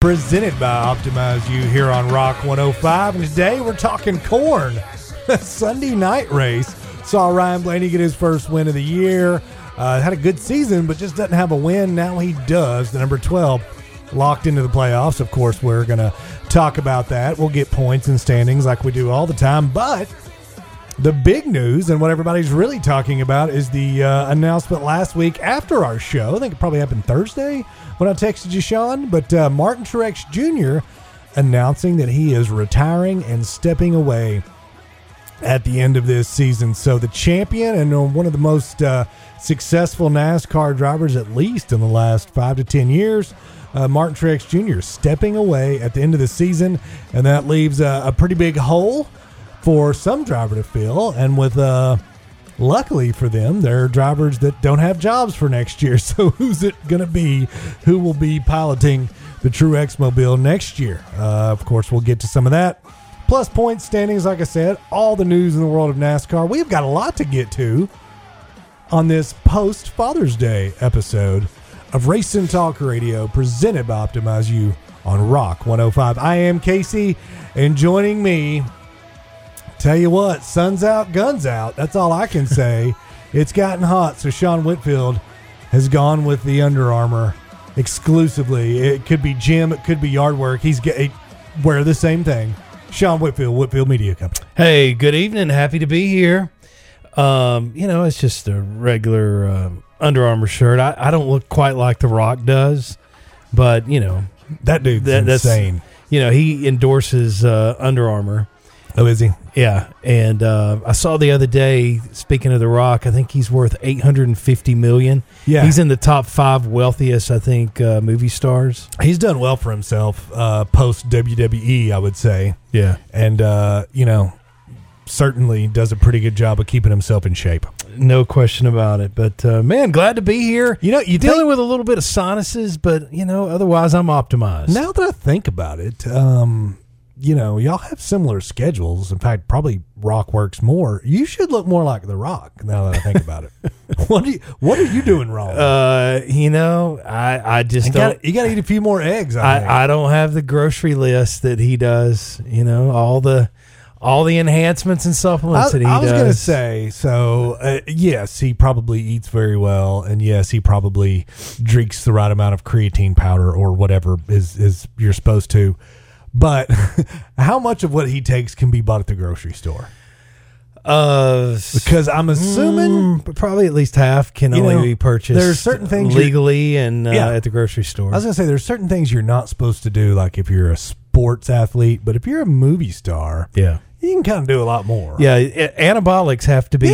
presented by Optimize You here on Rock 105. And today we're talking corn. Sunday night race. Saw Ryan Blaney get his first win of the year. Had a good season, but just doesn't have a win. Now he does. The number 12 locked into the playoffs. Of course, we're going to talk about that. We'll get points and standings like we do all the time. But the big news and what everybody's really talking about is the announcement last week after our show. I think it probably happened Thursday when I texted you, Sean. But Martin Truex Jr. announcing that he is retiring and stepping away at the end of this season. So the champion and one of the most successful NASCAR drivers, at least in the last 5 to 10 years, Martin Truex Jr. stepping away at the end of the season. And that leaves a pretty big hole for some driver to fill. And with luckily for them, there are drivers that don't have jobs for next year. So who's it going to be? Who will be piloting the Truex Mobile next year? Of course, we'll get to some of that. Plus point standings, like I said, all the news in the world of NASCAR. We've got a lot to get to on this post-Father's Day episode of Racing Talk Radio, presented by Optimize You on Rock 105. I am Casey, and joining me, tell you what, sun's out, guns out. That's all I can say. It's gotten hot, so Sean Whitfield has gone with the Under Armour exclusively. It could be gym, it could be yard work. Wear the same thing. Sean Whitfield, Whitfield Media Company. Hey, good evening. Happy to be here. It's just a regular Under Armour shirt. I don't look quite like The Rock does, but, that dude's insane. He endorses Under Armour. Oh, is he? Yeah, and I saw the other day, speaking of The Rock, I think he's worth $850 million. Yeah. He's in the top 5 wealthiest, I think, movie stars. He's done well for himself post WWE, I would say. Yeah. And, certainly does a pretty good job of keeping himself in shape. No question about it. But, man, glad to be here. You're dealing with a little bit of sinuses, but, otherwise I'm optimized. Now that I think about it, y'all have similar schedules. In fact, probably Rock works more. You should look more like The Rock now that I think about it. What are you doing wrong? I just don't. You got to eat a few more eggs. I don't have the grocery list that he does. All the enhancements and supplements that he does. I was going to say, so yes, he probably eats very well, and yes, he probably drinks the right amount of creatine powder or whatever is you're supposed to. But how much of what he takes can be bought at the grocery store? Because I'm assuming probably at least half can only be purchased. There's certain things legally and at the grocery store. I was going to say there's certain things you're not supposed to do, like if you're a sports athlete, but if you're a movie star, you can kind of do a lot more. Yeah, anabolics have to be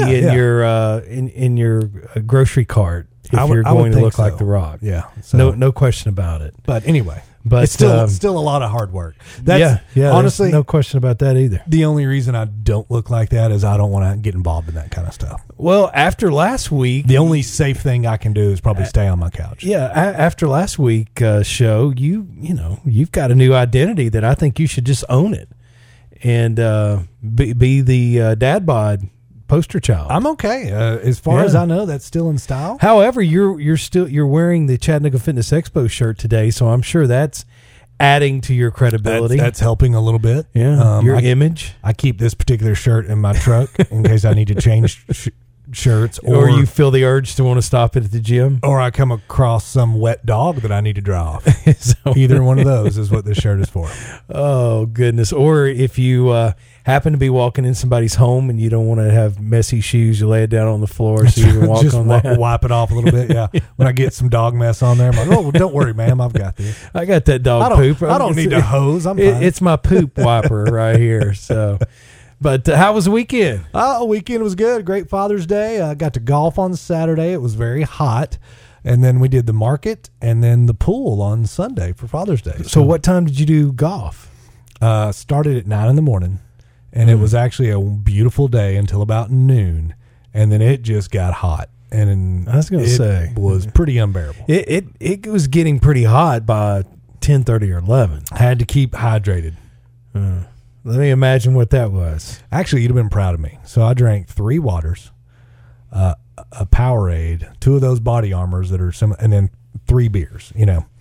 in your grocery cart if you're going to look like The Rock. Yeah, no question about it. But anyway. But it's still a lot of hard work. Honestly, no question about that either. The only reason I don't look like that is I don't want to get involved in that kind of stuff. Well, after last week, the only safe thing I can do is probably stay on my couch. Yeah, after last week show, you've got a new identity that I think you should just own it and be the dad bod poster child. I'm okay. As far as I know, that's still in style. However, you're wearing the Chattanooga Fitness Expo shirt today, so I'm sure that's adding to your credibility. That's helping a little bit. Yeah, your image. I keep this particular shirt in my truck in case I need to change shirts, or you feel the urge to want to stop it at the gym, or I come across some wet dog that I need to dry off. Either one of those is what this shirt is for. Oh goodness! Or if you happen to be walking in somebody's home and you don't want to have messy shoes, you lay it down on the floor so you can walk just on that. Wipe it off a little bit. Yeah. When I get some dog mess on there, I'm like, oh, well, don't worry, ma'am, I've got this. I got that dog poop. I don't need a hose. I'm fine. It's my poop wiper right here. So. But how was the weekend? The weekend was good. Great Father's Day. I got to golf on Saturday. It was very hot. And then we did the market and then the pool on Sunday for Father's Day. So what time did you do golf? Started at 9 in the morning. And it was actually a beautiful day until about noon. And then it just got hot. And I was going to say, it was pretty unbearable. It was getting pretty hot by 10:30 or 11. I had to keep hydrated. Let me imagine what that was. Actually, you'd have been proud of me. So I drank 3 waters, a Powerade, 2 of those body armors that are and then 3 beers,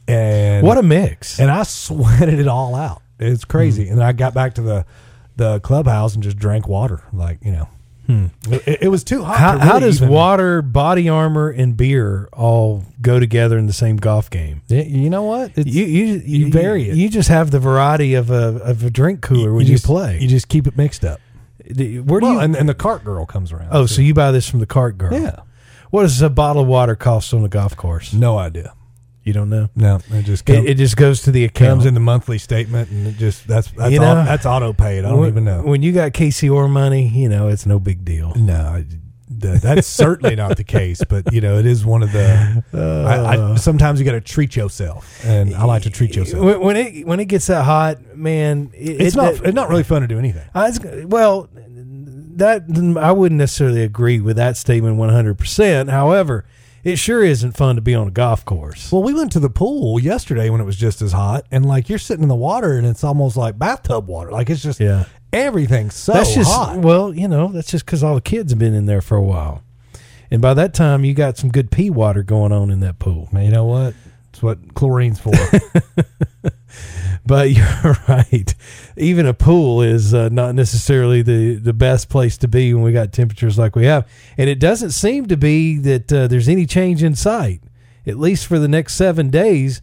And what a mix. And I sweated it all out. It's crazy. And then I got back to the clubhouse and just drank water. Like, it was too hot. How does water, body armor, and beer all go together in the same golf game? You know what? You vary it. You just have the variety of a drink cooler when you play. You just keep it mixed up. Where do you? And the cart girl comes around. Oh, so you buy this from the cart girl? Yeah. What does a bottle of water cost on the golf course? No idea. You don't know? No, it just goes to the account. Comes in the monthly statement, and it just that's auto paid. I don't even know. When you got Casey Orr money, it's no big deal. No, that's certainly not the case. But it is one of the. Sometimes you got to treat yourself, and I like to treat yourself. When it gets that hot, man, it's not really fun to do anything. That I wouldn't necessarily agree with that statement 100%. However, it sure isn't fun to be on a golf course. Well, we went to the pool yesterday when it was just as hot, and you're sitting in the water, and it's almost like bathtub water. It's just everything's so hot. Well, that's just because all the kids have been in there for a while, and by that time you got some good pee water going on in that pool. Man, you know what? It's what chlorine's for. But you're right. Even a pool is not necessarily the best place to be when we got temperatures like we have. And it doesn't seem to be that there's any change in sight, at least for the next 7 days.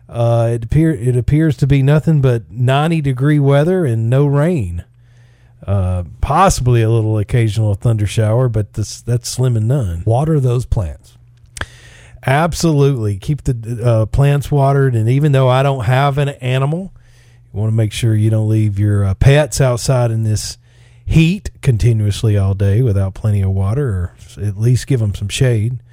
It appears to be nothing but 90-degree weather and no rain. Possibly a little occasional thunder shower, but that's slim and none. Water those plants. Absolutely. Keep the plants watered. And even though I don't have an animal, you want to make sure you don't leave your pets outside in this heat continuously all day without plenty of water, or at least give them some shade.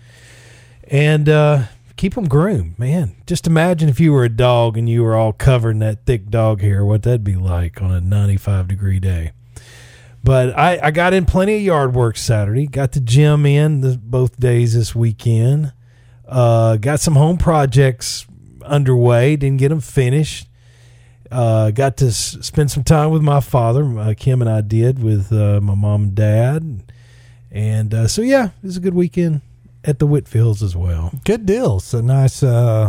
And keep them groomed, man. Just imagine if you were a dog and you were all covered in that thick dog hair, what that'd be like on a 95-degree day. But I got in plenty of yard work Saturday. Got the gym in both days this weekend. Got some home projects underway. Didn't get them finished. Got to spend some time with my father. Kim and I did with my mom and dad. And so, yeah, it was a good weekend at the Whitfields as well. Good deal. So nice,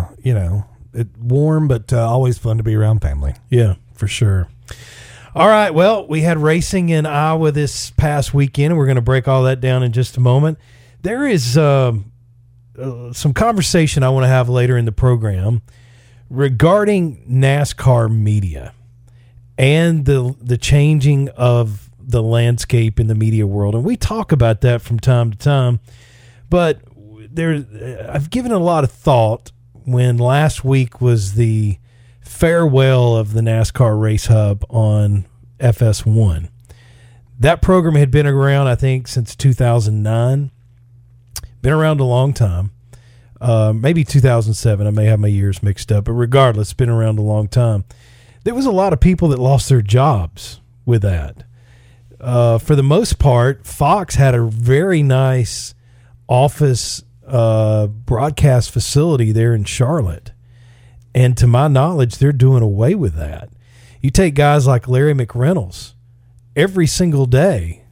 warm, but always fun to be around family. Yeah, for sure. All right, well, we had racing in Iowa this past weekend, and we're going to break all that down in just a moment. There is some conversation I want to have later in the program regarding NASCAR media and the changing of the landscape in the media world. And we talk about that from time to time, but I've given it a lot of thought when last week was the farewell of the NASCAR Race Hub on FS1. That program had been around, I think, since 2009. Been around a long time. Maybe 2007. I may have my years mixed up, but regardless, it's been around a long time. There was a lot of people that lost their jobs with that. For the most part, Fox had a very nice office broadcast facility there in Charlotte. And to my knowledge, they're doing away with that. You take guys like Larry McReynolds every single day.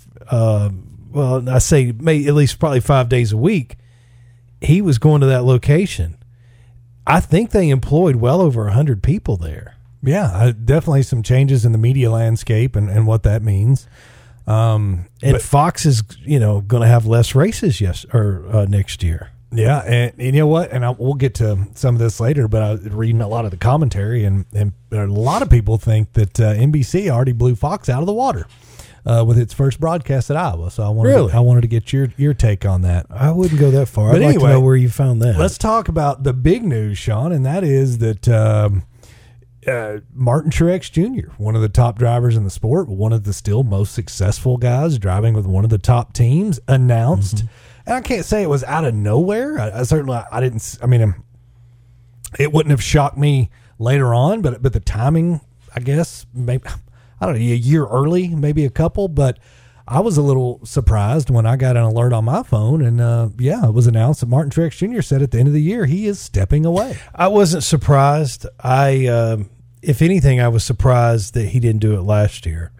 I say at least probably 5 days a week. He was going to that location. I think they employed well over 100 people there. Yeah, definitely some changes in the media landscape and what that means. But Fox is, going to have less races next year. Yeah, and you know what? And we'll get to some of this later, but I was reading a lot of the commentary, and a lot of people think that NBC already blew Fox out of the water with its first broadcast at Iowa. So I wanted to get your take on that. I wouldn't go that far. I'd like to know where you found that. Let's talk about the big news, Sean, and that is that Martin Truex Jr., one of the top drivers in the sport, one of the still most successful guys driving with one of the top teams, announced. Mm-hmm. And I can't say it was out of nowhere. I didn't. I mean, it wouldn't have shocked me later on, but the timing, I guess, maybe I don't know, a year early, maybe a couple. But I was a little surprised when I got an alert on my phone, and it was announced that Martin Truex Jr. said at the end of the year he is stepping away. I wasn't surprised. If anything, I was surprised that he didn't do it last year.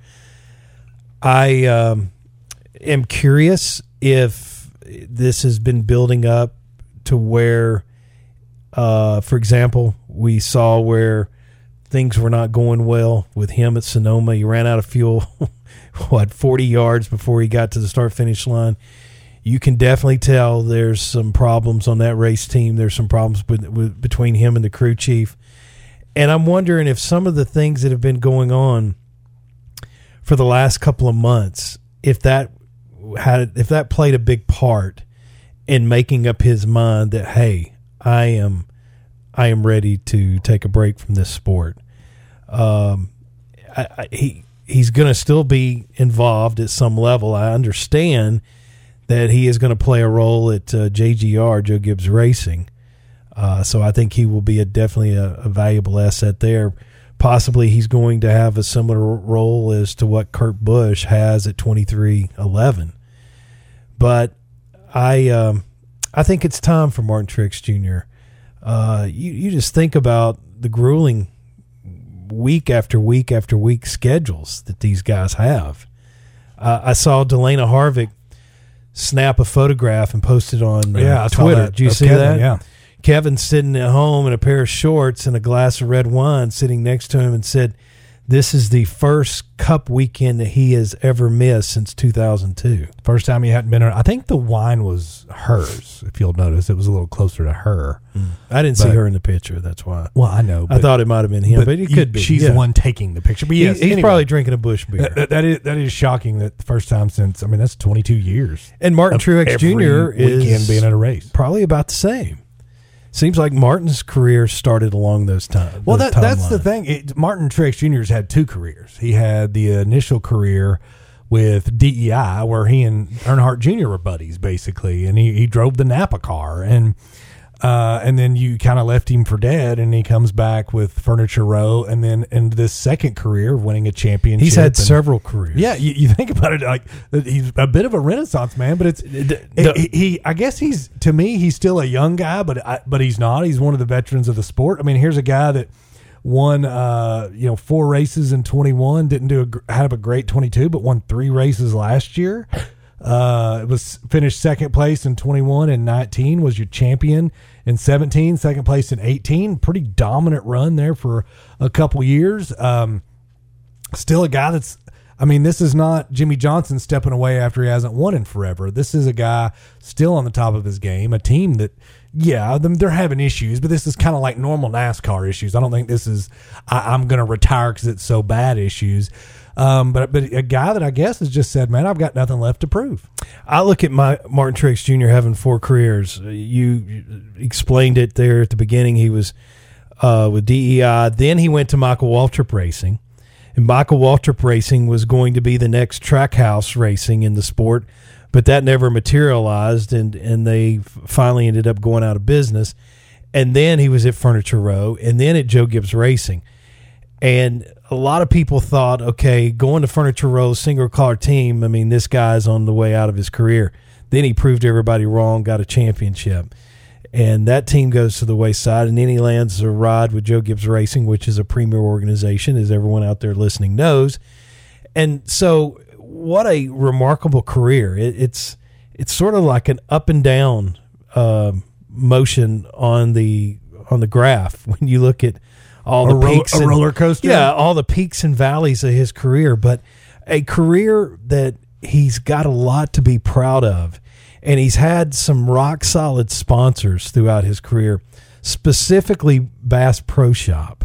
I am curious if this has been building up to where For example, we saw where things were not going well with him at Sonoma. He ran out of fuel, 40 yards before he got to the start-finish line. You can definitely tell there's some problems on that race team. There's some problems between him and the crew chief. And I'm wondering if some of the things that have been going on for the last couple of months, if that played a big part in making up his mind that, hey, I am ready to take a break from this sport. He's going to still be involved at some level. I understand that he is going to play a role at JGR, Joe Gibbs Racing. So I think he will be definitely a valuable asset there. Possibly he's going to have a similar role as to what Kurt Busch has at 23XI. But I think it's time for Martin Truex Jr. You just think about the grueling week after week after week schedules that these guys have. I saw Delana Harvick snap a photograph and post it on Twitter. Did you see Kevin, that? Yeah. Kevin's sitting at home in a pair of shorts and a glass of red wine sitting next to him and said, this is the first Cup weekend that he has ever missed since 2002. First time he hadn't been around. I think the wine was hers, if you'll notice. It was a little closer to her. I didn't see her in the picture, that's why. Well, I know. I thought it might have been him, but it could be. She's the one taking the picture. But yes, he's probably drinking a Busch beer. That is shocking that the first time since, that's 22 years. And Martin Truex Jr. is being at a race. Probably about the same. Seems like Martin's career started along those times. Well, that's the thing. Martin Truex Jr.'s had two careers. He had the initial career with DEI, where he and Earnhardt Jr. were buddies, basically, and he drove the Napa car, and then you kind of left him for dead, and he comes back with Furniture Row, and then in this second career, winning a championship. He's had several careers. Yeah, you think about it, like he's a bit of a renaissance man, but I guess to me he's still a young guy, but he's not. He's one of the veterans of the sport. Here's a guy that won 4 races in 21, didn't have a great 22, but won 3 races last year. It was finished second place in 21 and 19, was your champion in 17, second place in 18. Pretty dominant run there for a couple years. Still a guy that's, this is not Jimmy Johnson stepping away after he hasn't won in forever. This is a guy still on the top of his game, a team that, they're having issues, but this is kind of like normal NASCAR issues. I don't think this is, I'm going to retire because it's so bad issues. But a guy that I guess has just said, man, I've got nothing left to prove. I look at Martin Truex Jr. having 4 careers. You explained it there at the beginning. He was with DEI. Then he went to Michael Waltrip Racing. And Michael Waltrip Racing was going to be the next Trackhouse racing in the sport, but that never materialized, and they finally ended up going out of business. And then he was at Furniture Row, and then at Joe Gibbs Racing. And a lot of people thought, okay, going to Furniture Row, single car team, this guy's on the way out of his career. Then he proved everybody wrong, got a championship. And that team goes to the wayside, and then he lands a ride with Joe Gibbs Racing, which is a premier organization, as everyone out there listening knows. And so what a remarkable career. It's sort of like an up and down motion on the graph when you look at all the peaks. A roller coaster? Yeah, all the peaks and valleys of his career, but a career that he's got a lot to be proud of. And he's had some rock-solid sponsors throughout his career, specifically Bass Pro Shop.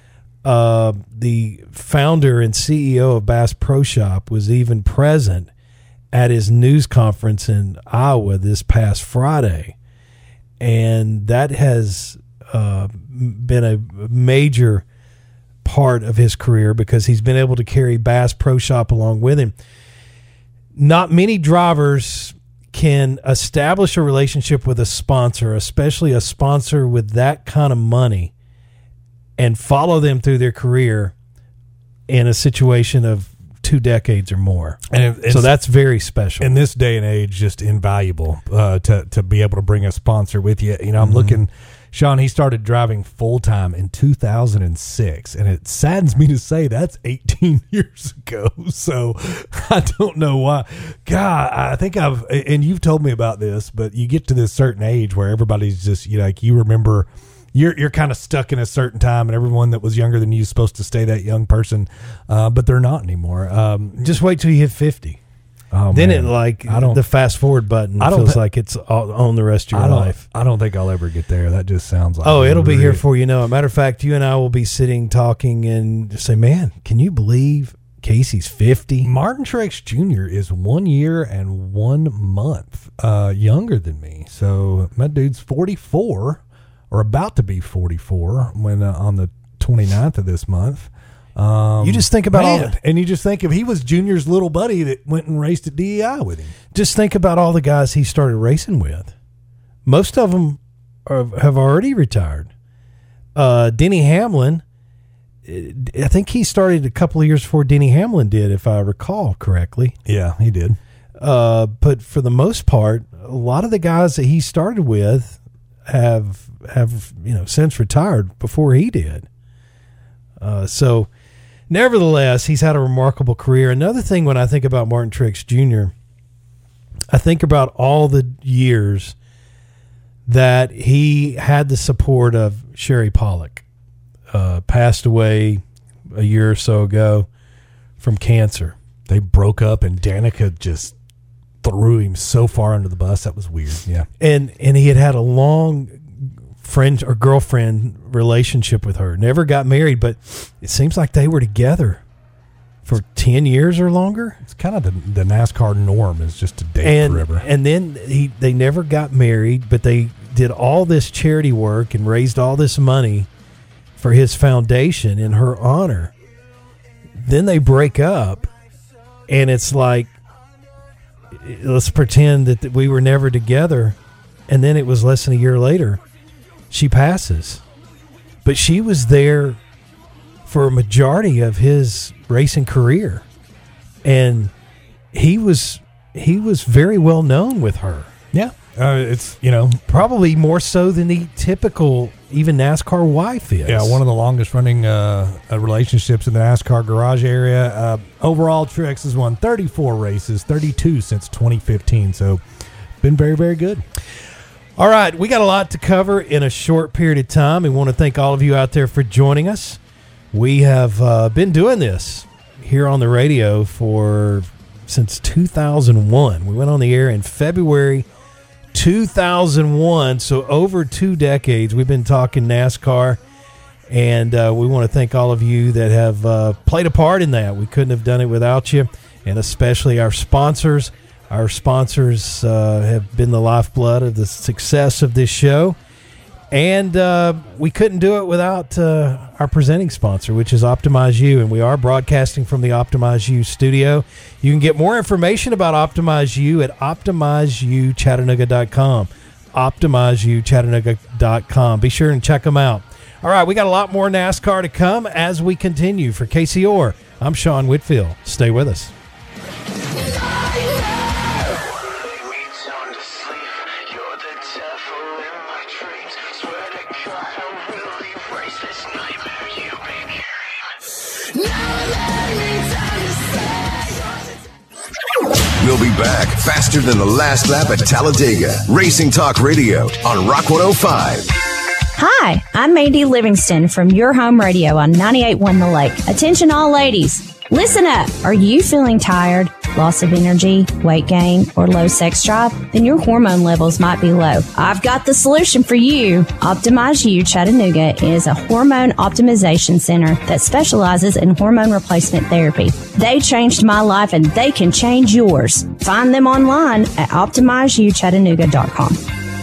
The founder and CEO of Bass Pro Shop was even present at his news conference in Iowa this past Friday. And that has been a major part of his career because he's been able to carry Bass Pro Shop along with him. Not many drivers can establish a relationship with a sponsor, especially a sponsor with that kind of money, and follow them through their career in a situation of 2 decades or more. So that's very special. In this day and age, just invaluable to be able to bring a sponsor with you. I'm looking, Sean, he started driving full-time in 2006, and it saddens me to say that's 18 years ago. So I don't know why. God, I think and you've told me about this, but you get to this certain age where everybody's just, you remember you're kind of stuck in a certain time, and everyone that was younger than you is supposed to stay that young person, but they're not anymore. Just wait till you hit 50. Oh, then man. the fast forward button feels like it's on the rest of your life. I don't think I'll ever get there. That just sounds like it'll be here for you. A matter of fact, you and I will be sitting talking and just say, man, can you believe Casey's 50? Martin Truex Jr. is 1 year and 1 month younger than me. So my dude's 44 or about to be 44 when on the 29th of this month. You just think about all that. And you just think if he was Junior's little buddy that went and raced at DEI with him. Just think about all the guys he started racing with. Most of them have already retired. Denny Hamlin, I think he started a couple of years before Denny Hamlin did, if I recall correctly. Yeah, he did. But for the most part, a lot of the guys that he started with have since retired before he did. So nevertheless, he's had a remarkable career. Another thing when I think about Martin Truex Jr., I think about all the years that he had the support of Sherry Pollock, passed away a year or so ago from cancer. They broke up and Danica just threw him so far under the bus. That was weird. Yeah. And he had a long friend or girlfriend relationship with her. Never got married, but it seems like they were together for 10 years or longer. It's kind of the NASCAR norm is just to date forever. And then they never got married, but they did all this charity work and raised all this money for his foundation in her honor. Then they break up, and it's like, let's pretend that we were never together. And then it was less than a year later, she passes. But she was there for a majority of his racing career. And he was very well known with her. Yeah. It's, probably more so than the typical even NASCAR wife is. Yeah, one of the longest running relationships in the NASCAR garage area. Overall, Truex has won 34 races, 32 since 2015. So been very, very good. All right, we got a lot to cover in a short period of time. We want to thank all of you out there for joining us. We have been doing this here on the radio since 2001. We went on the air in February 2001, so over 2 decades we've been talking NASCAR, and we want to thank all of you that have played a part in that. We couldn't have done it without you, and especially our sponsors. Our sponsors have been the lifeblood of the success of this show, and we couldn't do it without our presenting sponsor, which is Optimize U, and we are broadcasting from the Optimize U studio. You can get more information about Optimize U at OptimizeUChattanooga.com. OptimizeUChattanooga.com. Be sure and check them out. All right, we got a lot more NASCAR to come as we continue. For Casey Orr, I'm Sean Whitfield. Stay with us. We'll be back faster than the last lap at Talladega. Racing Talk Radio on Rock 105. Hi, I'm Mandy Livingston from Your Home Radio on 98.1 The Lake. Attention all ladies. Listen up. Are you feeling tired, loss of energy, weight gain, or low sex drive? Then your hormone levels might be low. I've got the solution for you. Optimize U Chattanooga is a hormone optimization center that specializes in hormone replacement therapy. They changed my life and they can change yours. Find them online at OptimizeUChattanooga.com.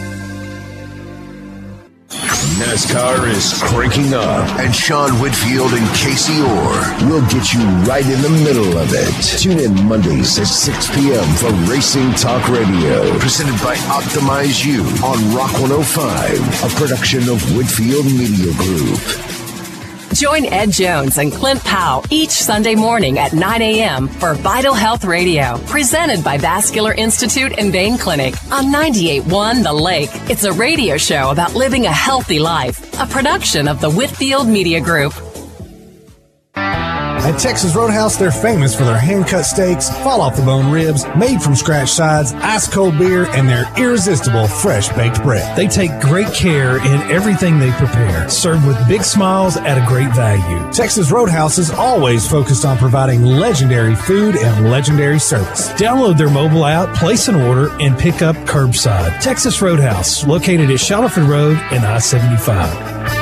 NASCAR is cranking up, and Sean Whitfield and Casey Orr will get you right in the middle of it. Tune in Mondays at 6 p.m. for Racing Talk Radio, presented by Optimize U on Rock 105, a production of Whitfield Media Group. Join Ed Jones and Clint Powell each Sunday morning at 9 a.m. for Vital Health Radio, presented by Vascular Institute and Vein Clinic on 98.1 The Lake. It's a radio show about living a healthy life, a production of the Whitfield Media Group. At Texas Roadhouse, they're famous for their hand-cut steaks, fall-off-the-bone ribs, made-from-scratch sides, ice-cold beer, and their irresistible fresh-baked bread. They take great care in everything they prepare, served with big smiles at a great value. Texas Roadhouse is always focused on providing legendary food and legendary service. Download their mobile app, place an order, and pick up curbside. Texas Roadhouse, located at Shallowford Road and I-75.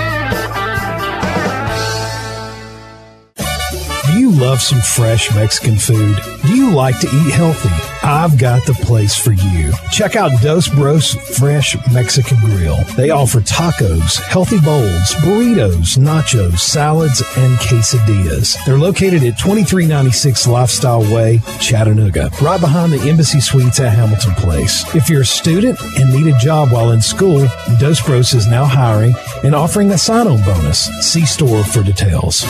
Do you love some fresh Mexican food? Do you like to eat healthy? I've got the place for you. Check out Dos Bros Fresh Mexican Grill. They offer tacos, healthy bowls, burritos, nachos, salads, and quesadillas. They're located at 2396 Lifestyle Way, Chattanooga, right behind the Embassy Suites at Hamilton Place. If you're a student and need a job while in school, Dos Bros is now hiring and offering a sign-on bonus. See store for details.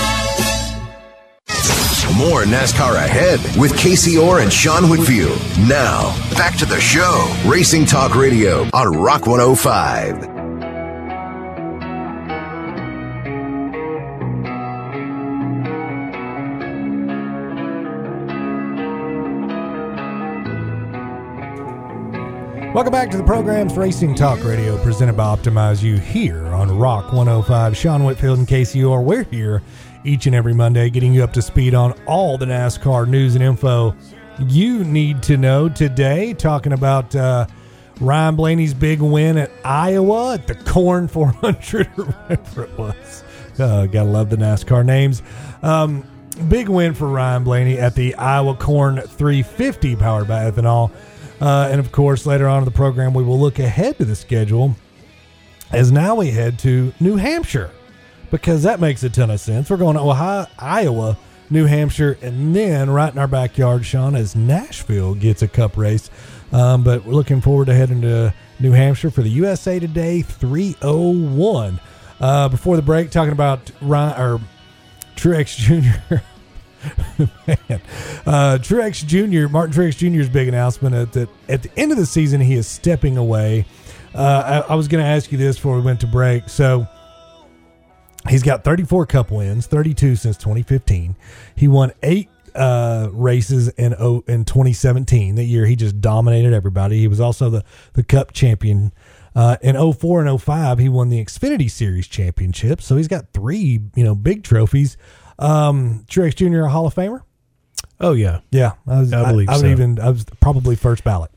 More NASCAR ahead with Casey Orr and Sean Whitfield. Now, back to the show. Racing Talk Radio on Rock 105. Welcome back to the program's Racing Talk Radio, presented by Optimize You here on Rock 105. Sean Whitfield and Casey Orr, we're here each and every Monday, getting you up to speed on all the NASCAR news and info you need to know. Today, talking about Ryan Blaney's big win at Iowa at the Corn 400, or whatever it was. Gotta love the NASCAR names. Big win for Ryan Blaney at the Iowa Corn 350, powered by ethanol. And of course, later on in the program, we will look ahead to the schedule as now we head to New Hampshire, because that makes a ton of sense. We're going to Ohio, Iowa, New Hampshire, and then right in our backyard, Sean, as Nashville gets a cup race. But we're looking forward to heading to New Hampshire for the USA Today 301. Before the break, talking about Truex Jr. Man, Truex Jr., Martin Truex Jr.'s big announcement at the end of the season, he is stepping away. I was going to ask you this before we went to break. So he's got 34 cup wins, 32 since 2015. He won 8 races in 2017. That year he just dominated everybody. He was also the cup champion. In 04 and 05, he won the Xfinity Series championship. So he's got 3, big trophies. Truex Jr. a Hall of Famer? Oh yeah. Yeah. I believe so. I was probably first ballot.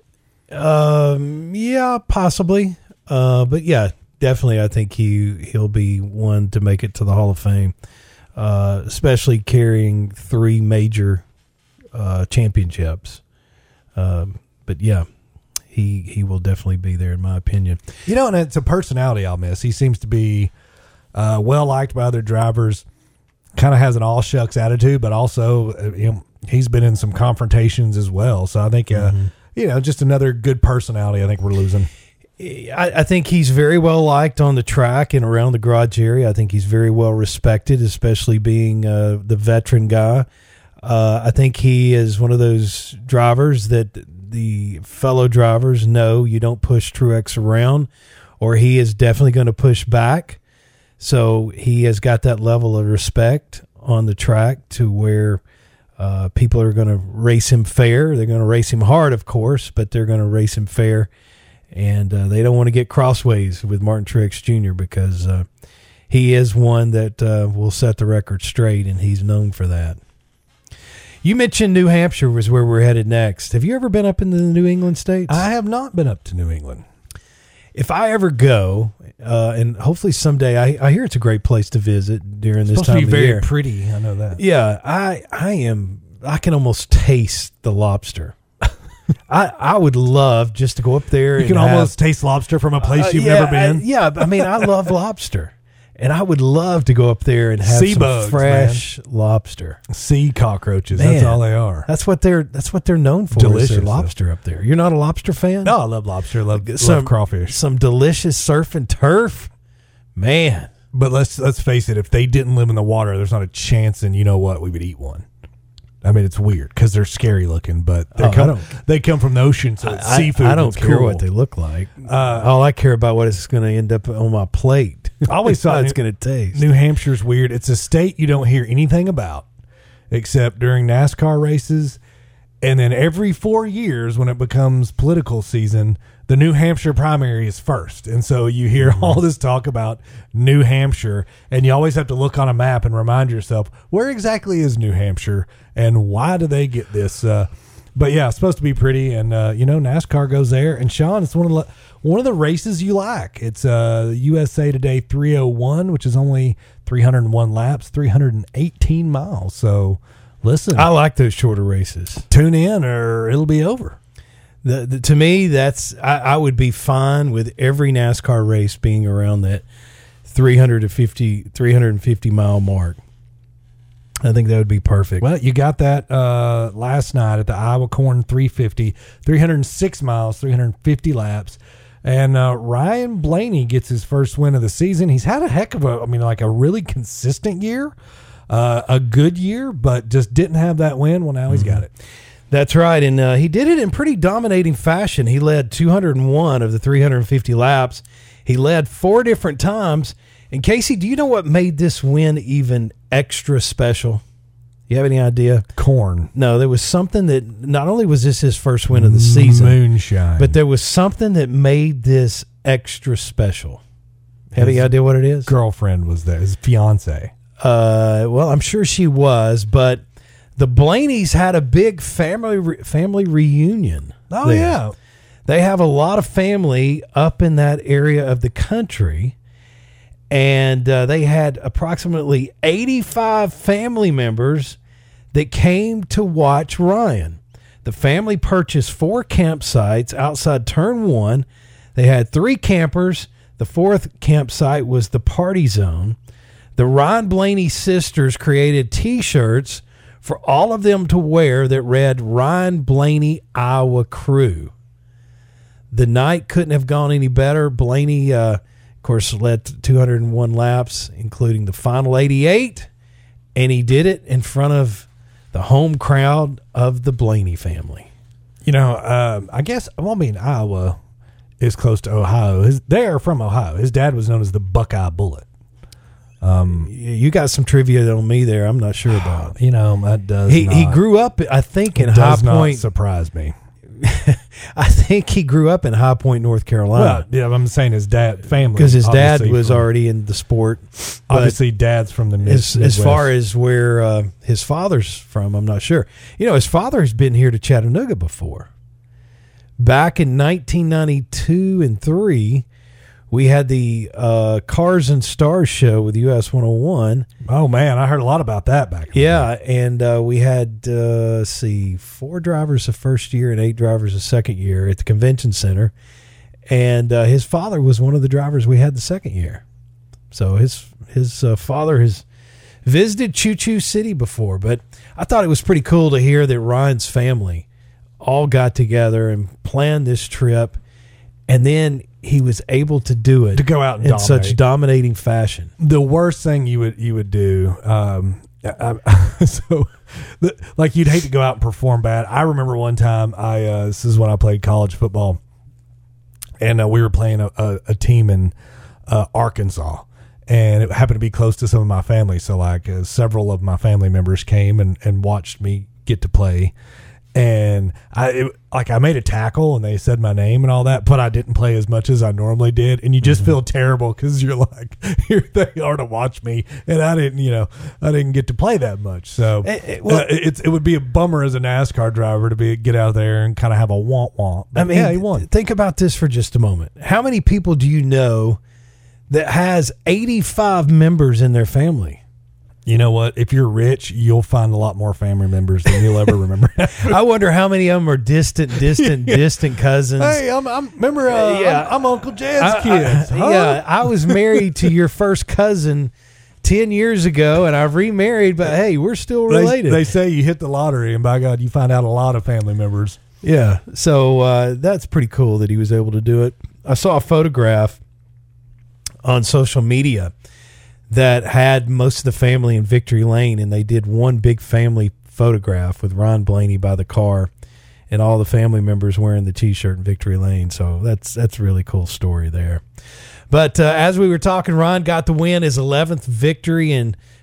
Yeah, possibly. But yeah, definitely. I think he'll be one to make it to the Hall of Fame, especially carrying 3 major, championships. But yeah, he will definitely be there in my opinion. And it's a personality I'll miss. He seems to be, well liked by other drivers. Kind of has an all shucks attitude, but also he's been in some confrontations as well. So I think just another good personality. I think we're losing. I think he's very well liked on the track and around the garage area. I think he's very well respected, especially being the veteran guy. I think he is one of those drivers that the fellow drivers know you don't push Truex around, or he is definitely going to push back. So he has got that level of respect on the track to where people are going to race him fair. They're going to race him hard, of course, but they're going to race him fair. And they don't want to get crossways with Martin Truex Jr. because he is one that will set the record straight, and he's known for that. You mentioned New Hampshire was where we're headed next. Have you ever been up in the New England states? I have not been up to New England. If I ever go, and hopefully someday, I hear it's a great place to visit during this time of the year. It's supposed to be very pretty. I know that. Yeah, I can almost taste the lobster. I would love just to go up there. You can almost taste lobster from a place you've never been. I love lobster. And I would love to go up there and have sea some bugs, fresh lobster. Sea cockroaches. Man, that's all they are. That's what they're known for. Delicious is lobster up there. You're not a lobster fan? No, I love lobster. Love crawfish. Some delicious surf and turf. Man. But let's face it, if they didn't live in the water, there's not a chance we would eat one. I mean, it's weird because they're scary looking, but they come from the ocean, so it's seafood. I don't care what they look like. All I care about what it's going to end up on my plate. I always thought it's going to taste. New Hampshire's weird. It's a state you don't hear anything about except during NASCAR races. And then every 4 years, when it becomes political season, the New Hampshire primary is first. And so you hear all this talk about New Hampshire, and you always have to look on a map and remind yourself, where exactly is New Hampshire and why do they get this? But yeah, it's supposed to be pretty, and NASCAR goes there. And Sean, it's one of the races you like. It's USA Today 301, which is only 301 laps, 318 miles. So listen, I like those shorter races. Tune in, or it'll be over. To me, I would be fine with every NASCAR race being around that 350 mile mark. I think that would be perfect. Well, you got that last night at the Iowa Corn 350, 306 miles, 350 laps. And Ryan Blaney gets his first win of the season. He's had a heck of a really consistent year, a good year, but just didn't have that win. Well, now he's got it. That's right. And he did it in pretty dominating fashion. He led 201 of the 350 laps. He led 4 different times. And Casey, do you know what made this win even extra special? You have any idea? Corn. No, there was something that not only was this his first win of the season, moonshine, but there was something that made this extra special. Have any idea what it is? Girlfriend was there, his fiance. Well, I'm sure she was, but the Blaneys had a big family reunion. Oh, there. yeah. They have a lot of family up in that area of the country. And they had approximately 85 family members that came to watch Ryan. The family purchased 4 campsites outside Turn 1. They had 3 campers. The 4th campsite was the party zone. The Ryan Blaney sisters created T-shirts for all of them to wear that read Ryan Blaney, Iowa Crew. The night couldn't have gone any better. Blaney, of course, led 201 laps, including the final 88, and he did it in front of the home crowd of the Blaney family. I guess, Iowa is close to Ohio. They're from Ohio. His dad was known as the Buckeye Bullet. You got some trivia on me there. I'm not sure about. That does. He grew up, I think, in High Point. Not surprise me. I think he grew up in High Point, North Carolina. Well, yeah, I'm saying his family, because his dad was already in the sport. Obviously, dad's from the Midwest. As far as where his father's from, I'm not sure. His father's been here to Chattanooga before. Back in 1992 and 3, we had the Cars and Stars show with US 101. Oh, man, I heard a lot about that back in the day. And we had, 4 drivers the first year and 8 drivers the second year at the convention center. And his father was one of the drivers we had the second year. So his father has visited Choo Choo City before. But I thought it was pretty cool to hear that Ryan's family all got together and planned this trip. And then he was able to do it, to go out and in such dominating fashion. The worst thing you would do, you'd hate to go out and perform bad. I remember one time this is when I played college football, and we were playing a team in Arkansas, and it happened to be close to some of my family. So several of my family members came and watched me get to play. And I made a tackle and they said my name and all that, but I didn't play as much as I normally did. And you just feel terrible because you're like, here they are to watch me, and I didn't get to play that much. So it would be a bummer as a NASCAR driver to get out there and kind of have a womp. But he won. Think about this for just a moment. How many people do you know that has 85 members in their family? You know what? If you're rich, you'll find a lot more family members than you'll ever remember. I wonder how many of them are distant cousins. Hey, I'm Uncle Jed's kids. Yeah, I was married to your first cousin 10 years ago, and I've remarried, but hey, we're still related. They say you hit the lottery, and by God, you find out a lot of family members. Yeah, so that's pretty cool that he was able to do it. I saw a photograph on social media that had most of the family in Victory Lane, and they did one big family photograph with Ron Blaney by the car and all the family members wearing the T-shirt in Victory Lane. So that's a really cool story there. But as we were talking, Ron got the win, his 11th victory in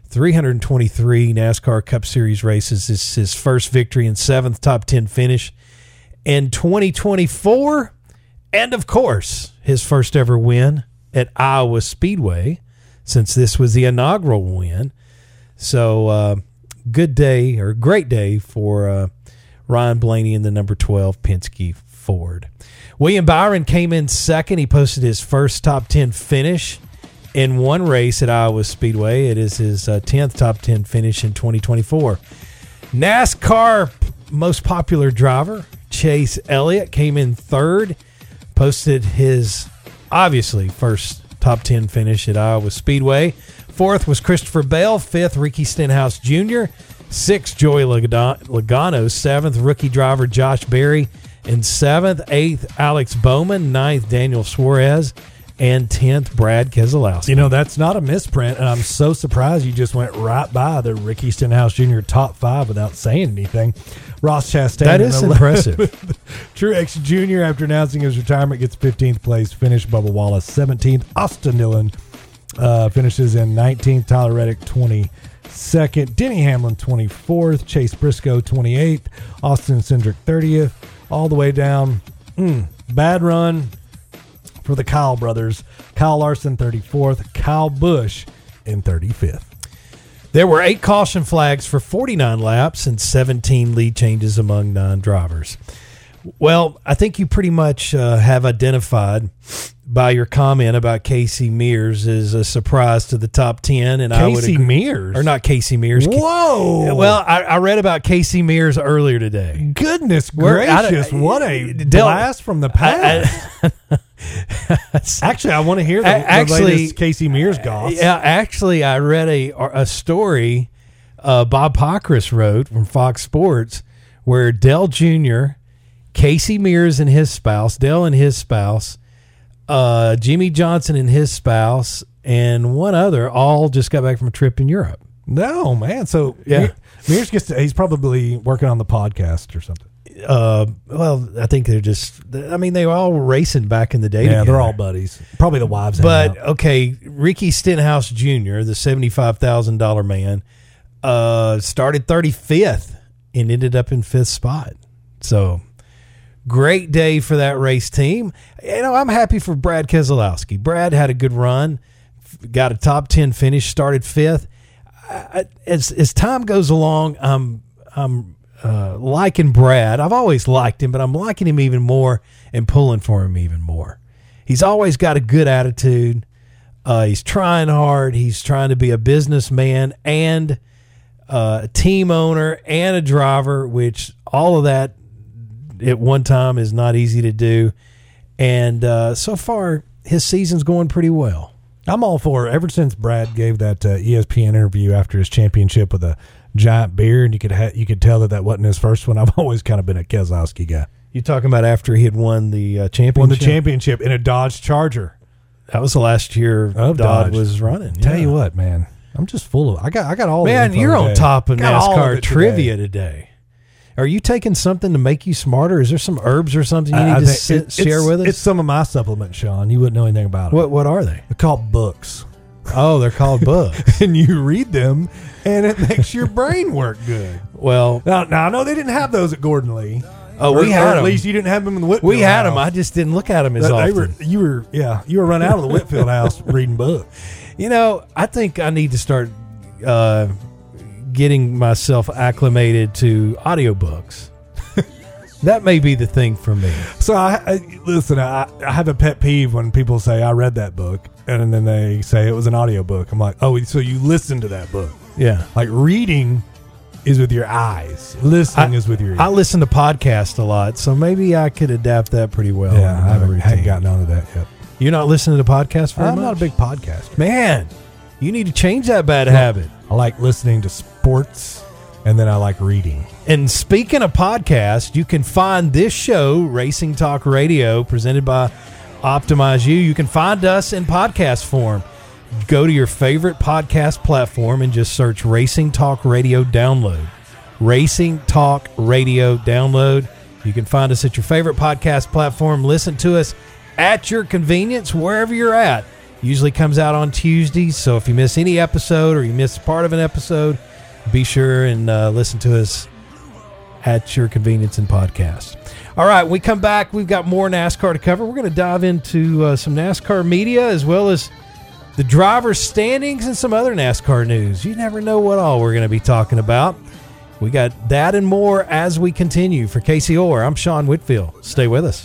323 NASCAR Cup Series races. This is his first victory and 7th top 10 finish in 2024. And, of course, his first ever win at Iowa Speedway, since this was the inaugural win. So, great day for Ryan Blaney in the number 12 Penske Ford. William Byron came in second. He posted his first top 10 finish in one race at Iowa Speedway. It is his 10th top 10 finish in 2024. NASCAR most popular driver, Chase Elliott, came in third. Posted his, obviously, first top 10 finish at Iowa Speedway. Fourth was Christopher Bell. Fifth, Ricky Stenhouse Jr. Sixth, Joey Logano. Seventh, rookie driver Josh Berry. And seventh, eighth, Alex Bowman. Ninth, Daniel Suarez. And 10th, Brad Keselowski. You know, that's not a misprint, and I'm so surprised you just went right by the Ricky Stenhouse Jr. top 5 without saying anything. Ross Chastain. That is impressive. Truex Jr., after announcing his retirement, gets 15th place finish. Bubba Wallace, 17th. Austin Dillon finishes in 19th. Tyler Reddick, 22nd. Denny Hamlin, 24th. Chase Briscoe, 28th. Austin Cindric, 30th. All the way down. Bad run for the Kyle brothers. Kyle Larson, 34th. Kyle Busch in 35th. There were 8 caution flags for 49 laps and 17 lead changes among non-drivers. Well, I think you pretty much have identified by your comment about Casey Mears as a surprise to the top 10. And Casey Mears? Or not Casey Mears. Whoa! Well, I read about Casey Mears earlier today. Goodness gracious, what a blast from the past. Actually, I want to hear the latest Casey Mears goss. Yeah, actually, I read a story Bob Pockris wrote from Fox Sports where Dale Jr., Casey Mears and his spouse, Dale and his spouse, Jimmy Johnson and his spouse, and one other all just got back from a trip in Europe. No, man. So yeah, Mears he's probably working on the podcast or something. Well, I think they were all racing back in the day. Yeah, together. they're all buddies. Probably the wives. But okay, Ricky Stenhouse Jr., the $75,000 man, started 35th and ended up in 5th spot. So great day for that race team. You know, I'm happy for Brad Keselowski. Brad had a good run, got a top 10 finish, started 5th. As time goes along, I'm liking Brad. I've always liked him, but I'm liking him even more and pulling for him even more. He's always got a good attitude. He's trying hard. He's trying to be a businessman and a team owner and a driver, which all of that at one time is not easy to do. And so far, his season's going pretty well. I'm all for it. Ever since Brad gave that ESPN interview after his championship with a giant beard, you could tell that wasn't his first one. I've always kind of been a Keselowski guy. You talking about after he had won the championship? Won the championship in a Dodge Charger. That was the last year Dodge was running. Tell you what, man, I'm just full of. I got all. Man, you're on top of NASCAR trivia today. Are you taking something to make you smarter? Is there some herbs or something you need to share with us? It's some of my supplements, Sean. You wouldn't know anything about it. What are they? They're called books. Oh, they're called books. And you read them, and it makes your brain work good. Well, now I know they didn't have those at Gordon Lee. Oh, we had them. At least you didn't have them in the Whitfield We had house. them. I just didn't look at them as often. You were run out of the Whitfield house reading books. You know, I think I need to start getting myself acclimated to audiobooks. That may be the thing for me. So I have a pet peeve when people say I read that book and then they say it was an audiobook. I'm like, oh, so you listened to that book. Yeah. Like reading is with your eyes. Listening is with your ears. I listen to podcasts a lot, so maybe I could adapt that pretty well. Yeah, I haven't gotten onto that yet. You're not listening to podcasts very much? I'm not a big podcaster. Man, you need to change that bad habit. I like listening to sports, and then I like reading. And speaking of podcasts, you can find this show, Racing Talk Radio, presented by Optimize You. You can find us in podcast form. Go to your favorite podcast platform and just search Racing Talk Radio Download. Racing Talk Radio Download. You can find us at your favorite podcast platform. Listen to us at your convenience, wherever you're at. Usually comes out on Tuesdays, so if you miss any episode or you miss part of an episode, be sure and listen to us at your convenience and podcast. All right, when we come back, we've got more NASCAR to cover. We're going to dive into some NASCAR media as well as the driver standings and some other NASCAR news. You never know what all we're going to be talking about. We got that and more as we continue. For Casey Orr, I'm Sean Whitfield. Stay with us.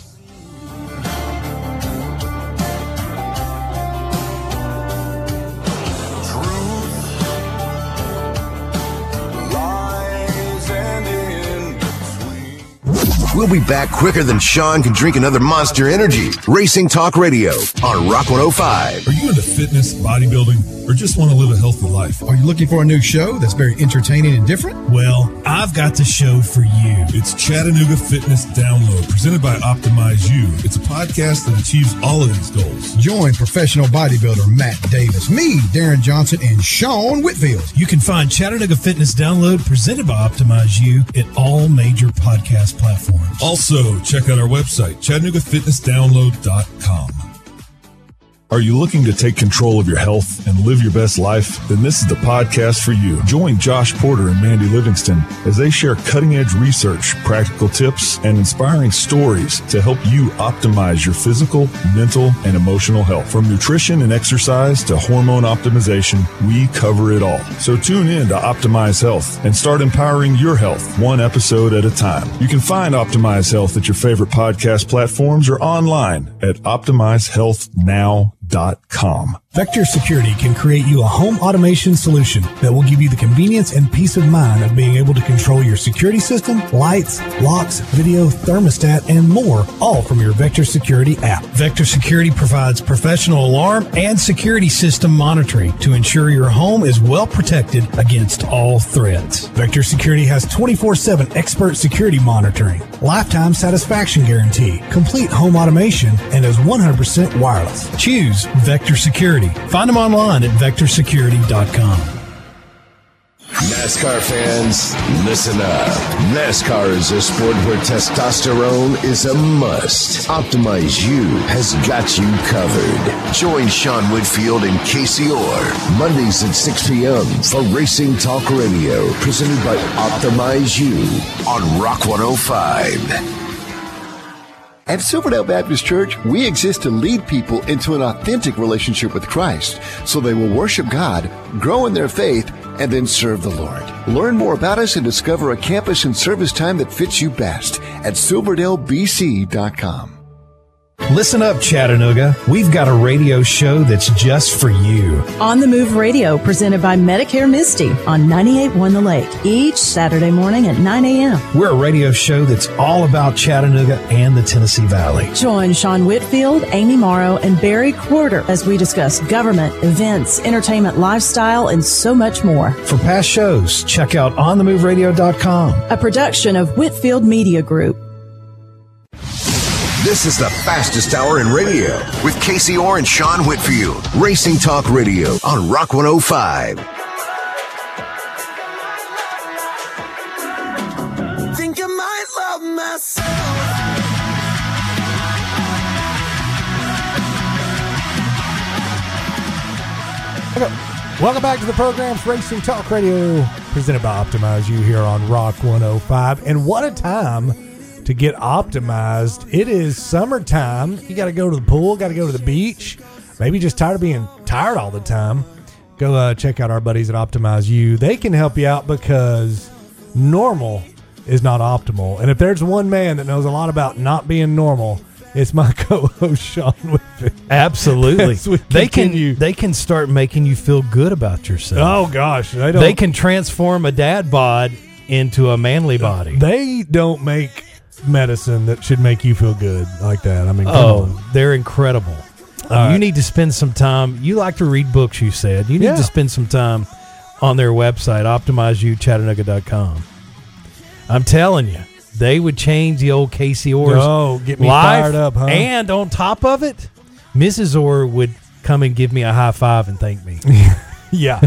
We'll be back quicker than Sean can drink another Monster Energy. Racing Talk Radio on Rock 105. Are you into fitness, bodybuilding, or just want to live a healthy life? Are you looking for a new show that's very entertaining and different? Well, I've got the show for you. It's Chattanooga Fitness Download, presented by Optimize You. It's a podcast that achieves all of these goals. Join professional bodybuilder Matt Davis, me, Darren Johnson, and Sean Whitfield. You can find Chattanooga Fitness Download, presented by Optimize You, at all major podcast platforms. Also, check out our website, ChattanoogaFitnessDownload.com. Are you looking to take control of your health and live your best life? Then this is the podcast for you. Join Josh Porter and Mandy Livingston as they share cutting-edge research, practical tips, and inspiring stories to help you optimize your physical, mental, and emotional health. From nutrition and exercise to hormone optimization, we cover it all. So tune in to Optimize Health and start empowering your health one episode at a time. You can find Optimize Health at your favorite podcast platforms or online at OptimizeHealthNow.com. Vector Security can create you a home automation solution that will give you the convenience and peace of mind of being able to control your security system, lights, locks, video, thermostat, and more, all from your Vector Security app. Vector Security provides professional alarm and security system monitoring to ensure your home is well protected against all threats. Vector Security has 24/7 expert security monitoring, lifetime satisfaction guarantee, complete home automation, and is 100% wireless. Choose Vector Security. Find them online at vectorsecurity.com. NASCAR fans, listen up. NASCAR is a sport where testosterone is a must. Optimize You has got you covered. Join Sean Whitfield and Casey Orr Mondays at 6 p.m. for Racing Talk Radio, presented by Optimize You on Rock 105. At Silverdale Baptist Church, we exist to lead people into an authentic relationship with Christ so they will worship God, grow in their faith, and then serve the Lord. Learn more about us and discover a campus and service time that fits you best at silverdalebc.com. Listen up, Chattanooga. We've got a radio show that's just for you. On the Move Radio, presented by Medicare Misty on 98.1 The Lake, each Saturday morning at 9 a.m. We're a radio show that's all about Chattanooga and the Tennessee Valley. Join Sean Whitfield, Amy Morrow, and Barry Quarter as we discuss government, events, entertainment, lifestyle, and so much more. For past shows, check out onthemoveradio.com. A production of Whitfield Media Group. This is the fastest hour in radio with Casey Orr and Sean Whitfield. Racing Talk Radio on Rock 105. Think I might love myself. Welcome back to the program's Racing Talk Radio, presented by Optimize You here on Rock 105. And what a time to get optimized. It is summertime. You got to go to the pool, got to go to the beach. Maybe just tired of being tired all the time. Go check out our buddies at Optimize You. They can help you out because normal is not optimal. And if there's one man that knows a lot about not being normal, it's my co-host Sean Whitfield. Absolutely. They can start making you feel good about yourself. Oh gosh, they can transform a dad bod into a manly body. They don't make medicine that should make you feel good like that. I mean, come on. They're incredible. You need to spend some time. You like to read books, you said. You need to spend some time on their website, OptimizeYouChattanooga.com. I'm telling you, they would change the old Casey Orr's get me life. Fired up, huh? And on top of it, Mrs. Orr would come and give me a high five and thank me. Yeah.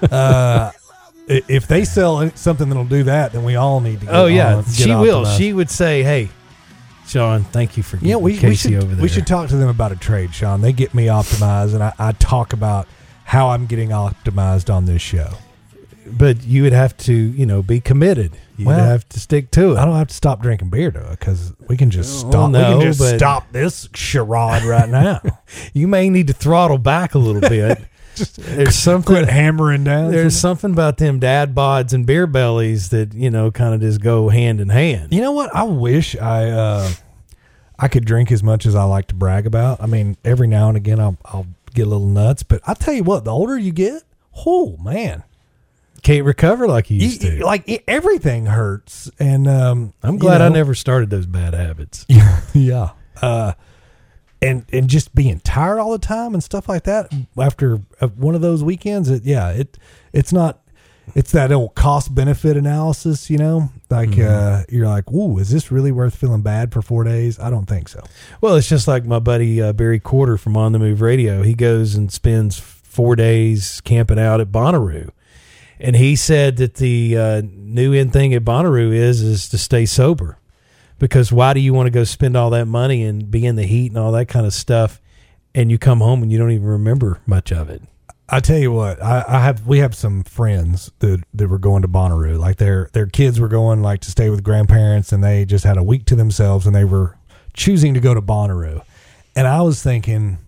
If they sell something that'll do that, then we all need to go. Oh, yeah. She will. She would say, hey, Sean, thank you for Yeah, getting Casey over there. We should talk to them about a trade, Sean. They get me optimized, and I talk about how I'm getting optimized on this show. But you would have to, be committed. You would have to stick to it. I don't have to stop drinking beer, though, because we can just stop. Well, no, we can just but- stop this charade right now. You may need to throttle back a little bit. There's something Quit hammering down. There's something about them dad bods and beer bellies that kind of just go hand in hand. You know what? I wish I could drink as much as I like to brag about. I mean, every now and again I'll get a little nuts, but I tell you what, the older you get, oh man, can't recover like you used to. Like everything hurts, and I'm glad I never started those bad habits. Yeah. And just being tired all the time and stuff like that after one of those weekends, it's that old cost benefit analysis, like you're like, ooh, is this really worth feeling bad for 4 days? I don't think so. Well, it's just like my buddy Barry Quarter from On the Move Radio. He goes and spends 4 days camping out at Bonnaroo. And he said that the new in thing at Bonnaroo is to stay sober. Because why do you want to go spend all that money and be in the heat and all that kind of stuff, and you come home and you don't even remember much of it? I tell you what, we have some friends that were going to Bonnaroo. Like their kids were going like to stay with grandparents, and they just had a week to themselves, and they were choosing to go to Bonnaroo. And I was thinking,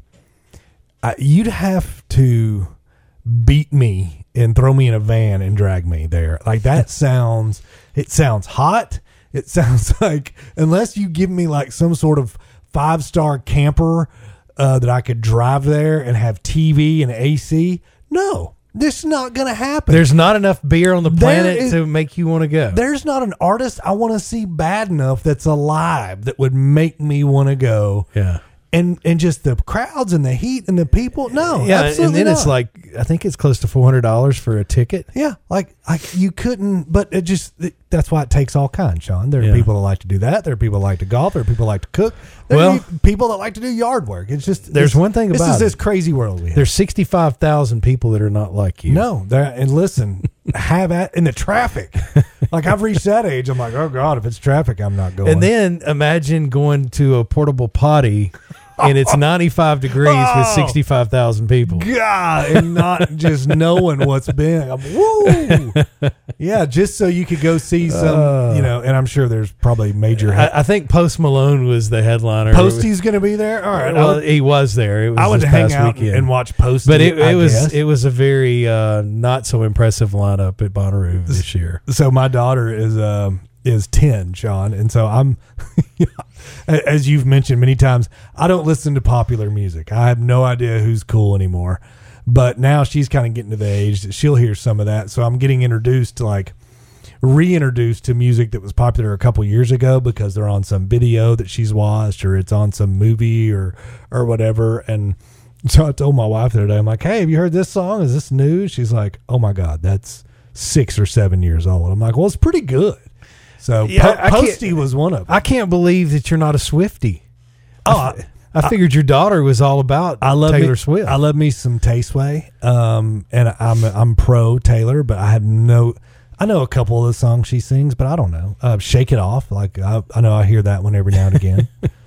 you'd have to beat me and throw me in a van and drag me there. Like it sounds hot. It sounds like, unless you give me like some sort of 5-star camper that I could drive there and have TV and AC, no, this is not going to happen. There's not enough beer on the planet to make you want to go. There's not an artist I want to see bad enough that's alive that would make me want to go. Yeah. And just the crowds and the heat and the people. No, yeah, absolutely and then not. it's like, I think it's close to $400 for a ticket. Yeah, like you couldn't, but that's why it takes all kinds, Sean. There are people that like to do that. There are people that like to golf. There are people that like to cook. There are people that like to do yard work. It's just, there's one thing about this crazy world we have. There's 65,000 people that are not like you. No, and listen, have at in the traffic. Like I've reached that age. I'm like, oh God, if it's traffic, I'm not going. And then imagine going to a portable potty. And it's 95 degrees with 65,000 people. God, and not just knowing what's been. Woo! Yeah, just so you could go see some, and I'm sure there's probably major. I think Post Malone was the headliner. Posty's going to be there? All right. Well, he was there. It was I would this hang past out weekend. and watch Posty. But it was a very not so impressive lineup at Bonnaroo this year. So my daughter is 10, Sean, and so I'm as you've mentioned many times, I don't listen to popular music. I have no idea who's cool anymore, but now she's kind of getting to the age that she'll hear some of that, so I'm getting reintroduced to music that was popular a couple years ago because they're on some video that she's watched, or it's on some movie or whatever. And so I told my wife the other day, I'm like, hey, have you heard this song? Is this new? She's like, oh my God, that's 6 or 7 years old. I'm like, well, it's pretty good. So Posty was one of them. I can't believe that you're not a Swiftie. I figured your daughter was all about Taylor Swift. I love me some Taystway, and I'm pro Taylor, but I know a couple of the songs she sings, but I don't know. Shake It Off, like I know I hear that one every now and again.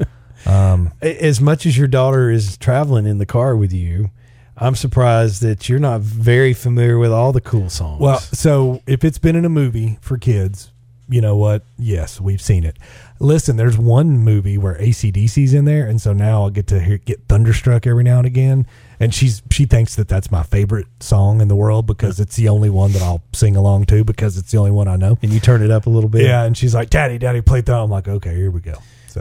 As much as your daughter is traveling in the car with you, I'm surprised that you're not very familiar with all the cool songs. Well, so if it's been in a movie for kids, you know what? Yes, we've seen it. Listen, there's one movie where AC/DC's in there, and so now I'll get to get Thunderstruck every now and again. And she thinks that that's my favorite song in the world because it's the only one that I'll sing along to because it's the only one I know. And you turn it up a little bit. Yeah, and she's like, Daddy, play that. I'm like, okay, here we go. So.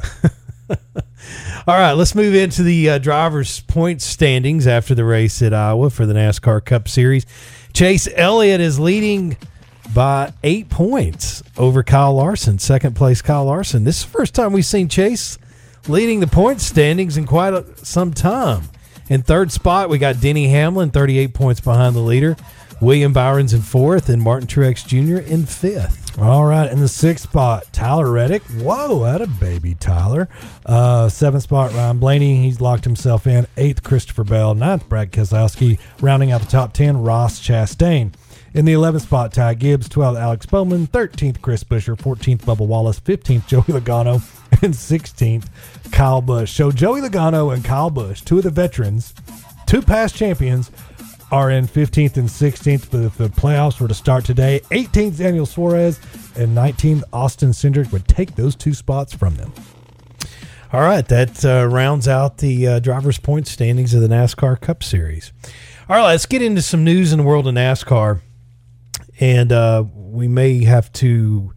All right, let's move into the drivers' point standings after the race at Iowa for the NASCAR Cup Series. Chase Elliott is leading by 8 points over Kyle Larson, second place Kyle Larson. This is the first time we've seen Chase leading the point standings in quite some time. In third spot, we got Denny Hamlin, 38 points behind the leader. William Byron's in fourth, and Martin Truex Jr. in fifth. All right, in the sixth spot, Tyler Reddick. Whoa, that a baby, Tyler. Seventh spot, Ryan Blaney. He's locked himself in. Eighth, Christopher Bell. Ninth, Brad Keselowski. Rounding out the top 10, Ross Chastain. In the 11th spot, Ty Gibbs. 12th, Alex Bowman. 13th, Chris Buescher. 14th, Bubba Wallace. 15th, Joey Logano. and 16th, Kyle Busch. So Joey Logano and Kyle Busch, two of the veterans, two past champions, are in 15th and 16th. But if the playoffs were to start today, 18th Daniel Suarez and 19th Austin Cindric would take those two spots from them. All right, that rounds out the driver's point standings of the NASCAR Cup Series. All right, let's get into some news in the world of NASCAR. And we may have to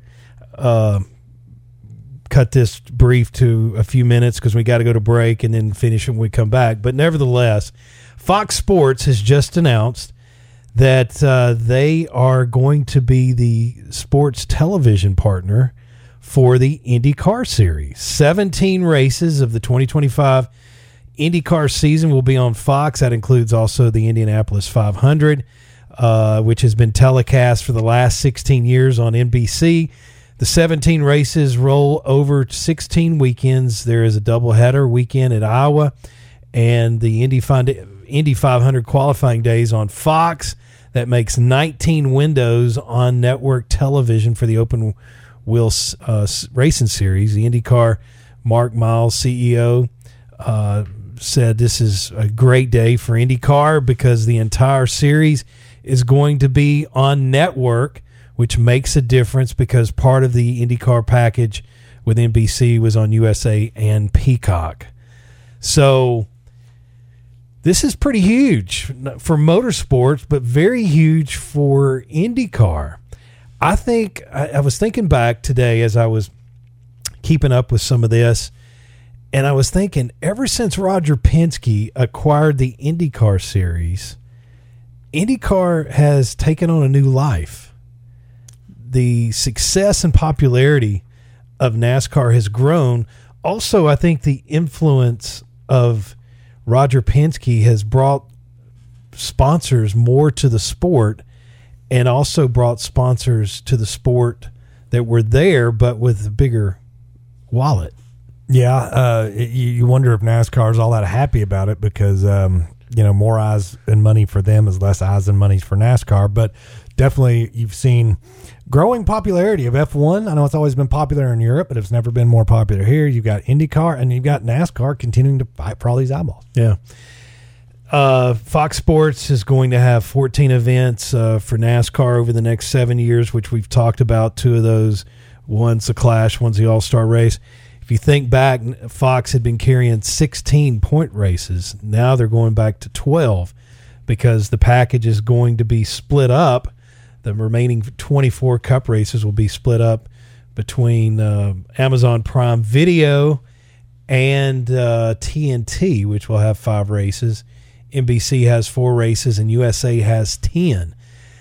cut this brief to a few minutes because we got to go to break and then finish it when we come back. But nevertheless, Fox Sports has just announced that they are going to be the sports television partner for the IndyCar Series. 17 races of the 2025 IndyCar season will be on Fox. That includes also the Indianapolis 500, which has been telecast for the last 16 years on NBC. The 17 races roll over 16 weekends. There is a doubleheader weekend at Iowa and the Indy 500 qualifying days on Fox. That makes 19 windows on network television for the open wheel racing series. The IndyCar Mark Miles, CEO, said this is a great day for IndyCar because the entire series is going to be on network, which makes a difference because part of the IndyCar package with NBC was on USA and Peacock. So this is pretty huge for motorsports, but very huge for IndyCar. I think I was thinking back today as I was keeping up with some of this, and I was thinking ever since Roger Penske acquired the IndyCar series, IndyCar has taken on a new life. The success and popularity of NASCAR has grown. Also, I think the influence of Roger Penske has brought sponsors more to the sport and also brought sponsors to the sport that were there but with a bigger wallet. Yeah, you wonder if NASCAR is all that happy about it because, more eyes and money for them is less eyes and money for NASCAR. But definitely you've seen growing popularity of F1. I know it's always been popular in Europe, but it's never been more popular here. You've got IndyCar and you've got NASCAR continuing to fight for all these eyeballs. Yeah. Fox Sports is going to have 14 events for NASCAR over the next 7 years, which we've talked about. Two of those, one's the Clash, one's the All-Star Race. If you think back, Fox had been carrying 16 point races. Now they're going back to 12 because the package is going to be split up. The remaining 24 Cup races will be split up between Amazon Prime Video and TNT, which will have 5 races. NBC has 4 races and USA has 10.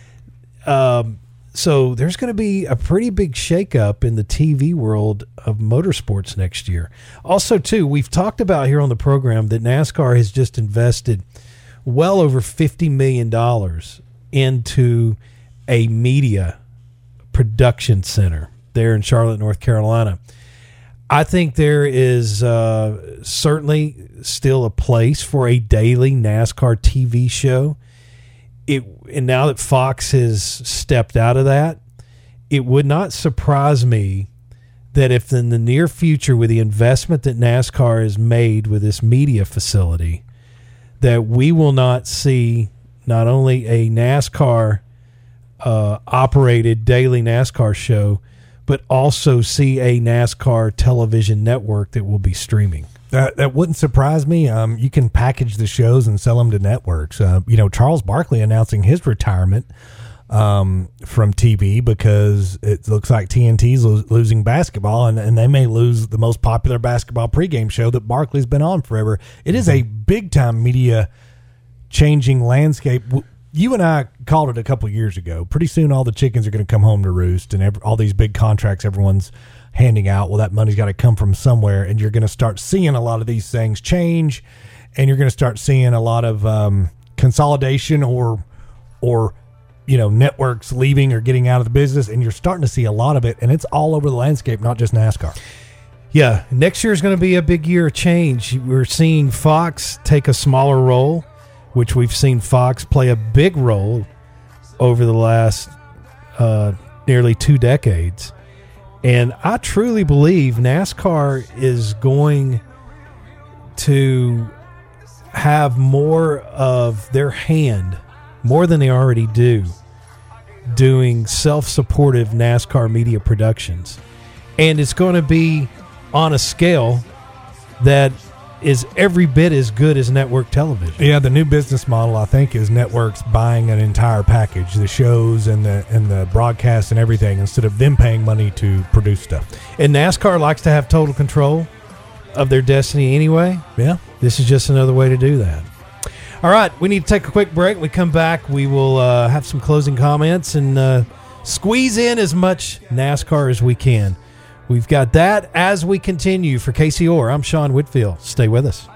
So there's going to be a pretty big shakeup in the TV world of motorsports next year. Also, too, we've talked about here on the program that NASCAR has just invested well over $50 million into a media production center there in Charlotte, North Carolina. I think there is certainly still a place for a daily NASCAR TV show. And now that Fox has stepped out of that, it would not surprise me that if in the near future, with the investment that NASCAR has made with this media facility, that we will not see not only a NASCAR operated daily NASCAR show, but also see a NASCAR television network that will be streaming. That wouldn't surprise me. You can package the shows and sell them to networks. Charles Barkley announcing his retirement from TV because it looks like TNT's losing basketball, and they may lose the most popular basketball pregame show that Barkley's been on forever. It is a big-time media changing landscape. You and I called it a couple years ago. Pretty soon all the chickens are going to come home to roost, and all these big contracts everyone's handing out, well, that money's got to come from somewhere, and you're going to start seeing a lot of these things change, and you're going to start seeing a lot of consolidation or networks leaving or getting out of the business, and you're starting to see a lot of it, and it's all over the landscape, not just NASCAR. Yeah, next year is going to be a big year of change. We're seeing Fox take a smaller role, which we've seen Fox play a big role over the last nearly 2 decades. And I truly believe NASCAR is going to have more of their hand, more than they already do, doing self-supportive NASCAR media productions. And it's going to be on a scale that is every bit as good as network television. Yeah, the new business model, I think, is networks buying an entire package, the shows and the broadcasts and everything, instead of them paying money to produce stuff. And NASCAR likes to have total control of their destiny anyway. Yeah. This is just another way to do that. All right, we need to take a quick break. When we come back, we will have some closing comments and squeeze in as much NASCAR as we can. We've got that as we continue. For Casey Orr, I'm Sean Whitfield. Stay with us.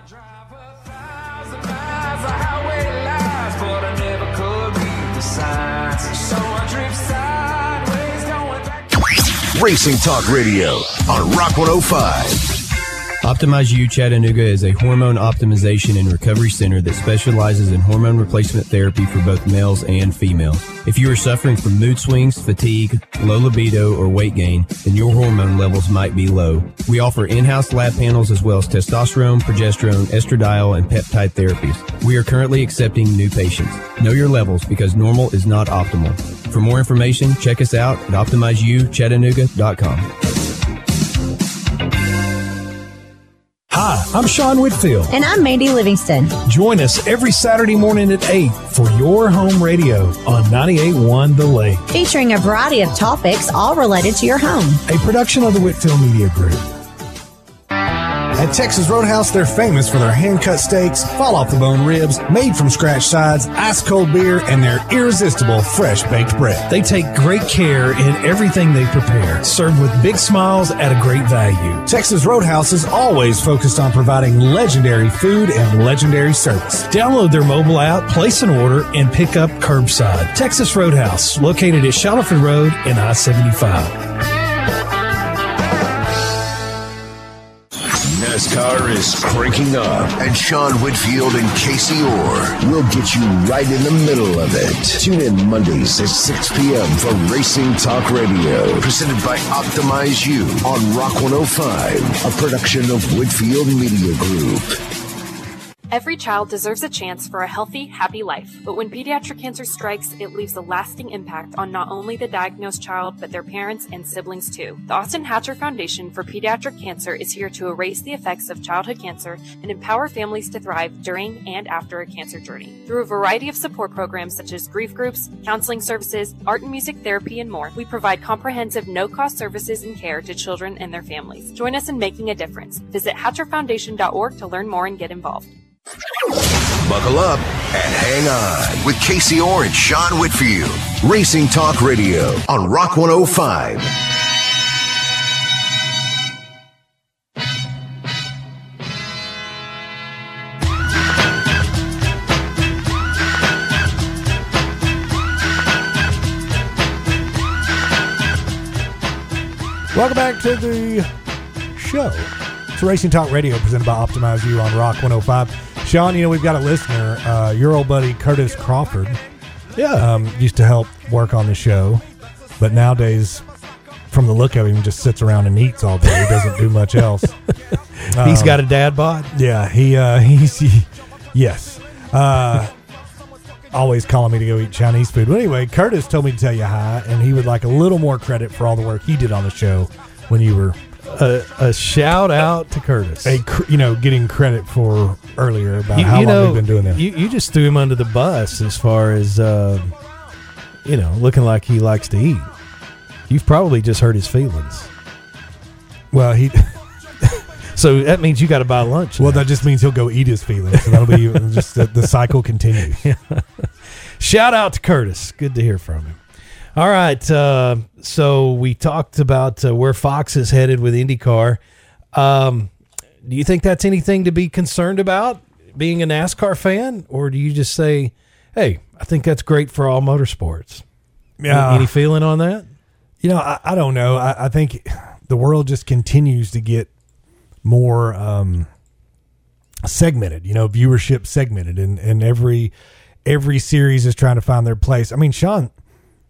Racing Talk Radio on Rock 105. Optimize U Chattanooga is a hormone optimization and recovery center that specializes in hormone replacement therapy for both males and females. If you are suffering from mood swings, fatigue, low libido, or weight gain, then your hormone levels might be low. We offer in-house lab panels as well as testosterone, progesterone, estradiol, and peptide therapies. We are currently accepting new patients. Know your levels because normal is not optimal. For more information, check us out at OptimizeUChattanooga.com. Hi, I'm Sean Whitfield. And I'm Mandy Livingston. Join us every Saturday morning at 8 for Your Home Radio on 98.1 The Lake. Featuring a variety of topics, all related to your home. A production of the Whitfield Media Group. At Texas Roadhouse, they're famous for their hand-cut steaks, fall-off-the-bone ribs, made-from-scratch sides, ice-cold beer, and their irresistible fresh-baked bread. They take great care in everything they prepare, served with big smiles at a great value. Texas Roadhouse is always focused on providing legendary food and legendary service. Download their mobile app, place an order, and pick up curbside. Texas Roadhouse, located at Shallowford Road and I-75. NASCAR is cranking up, and Sean Whitfield and Casey Orr will get you right in the middle of it. Tune in Mondays at 6 p.m. for Racing Talk Radio, presented by Optimize U on Rock 105, a production of Whitfield Media Group. Every child deserves a chance for a healthy, happy life. But when pediatric cancer strikes, it leaves a lasting impact on not only the diagnosed child, but their parents and siblings too. The Austin Hatcher Foundation for Pediatric Cancer is here to erase the effects of childhood cancer and empower families to thrive during and after a cancer journey. Through a variety of support programs such as grief groups, counseling services, art and music therapy, and more, we provide comprehensive no-cost services and care to children and their families. Join us in making a difference. Visit HatcherFoundation.org to learn more and get involved. Buckle up and hang on with Casey Orr and Sean Whitfield. Racing Talk Radio on Rock 105. Welcome back to the show. It's Racing Talk Radio presented by Optimize U on Rock 105. Sean, you know, we've got a listener, your old buddy Curtis Crawford. Yeah. Used to help work on the show, but nowadays, from the look of him, just sits around and eats all day. He doesn't do much else. He's got a dad bod? Yeah, yes. Always calling me to go eat Chinese food. But anyway, Curtis told me to tell you hi, and he would like a little more credit for all the work he did on the show when you were... A shout out to Curtis. Getting credit for earlier about how long we've been doing this. You just threw him under the bus as far as, looking like he likes to eat. You've probably just hurt his feelings. Well, so that means you got to buy lunch. Well, that just means he'll go eat his feelings. So that'll be just the cycle continues. Yeah. Shout out to Curtis. Good to hear from him. All right, so we talked about where Fox is headed with IndyCar. Do you think that's anything to be concerned about, being a NASCAR fan? Or do you just say, hey, I think that's great for all motorsports? Yeah. Any feeling on that? I don't know. I think the world just continues to get more segmented, viewership segmented, and every series is trying to find their place. I mean, Sean...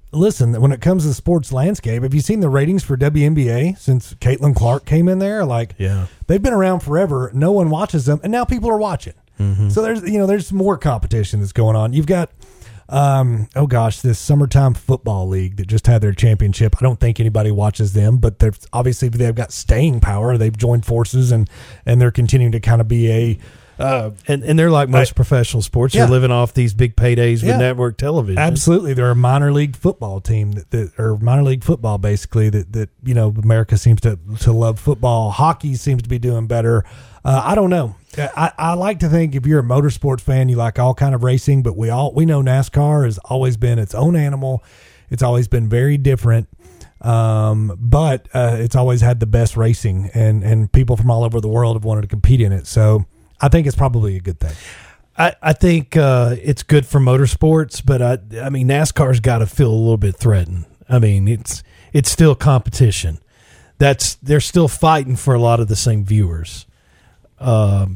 listen, when it comes to the sports landscape, have you seen the ratings for WNBA since Caitlin Clark came in there? Like, they've been around forever. No one watches them, and now people are watching. Mm-hmm. So there's more competition that's going on. You've got, this summertime football league that just had their championship. I don't think anybody watches them, but they've got staying power. They've joined forces and they're continuing to kind of be a. And they're like most professional sports. They're living off these big paydays with network television. Absolutely. They're a minor league football team or minor league football, basically, that America seems to love football. Hockey seems to be doing better. I don't know. I like to think if you're a motorsports fan, you like all kind of racing, but we know NASCAR has always been its own animal. It's always been very different. But it's always had the best racing and people from all over the world have wanted to compete in it. So I think it's probably a good thing. I think it's good for motorsports, but I mean NASCAR's got to feel a little bit threatened. I mean it's still competition. They're still fighting for a lot of the same viewers. But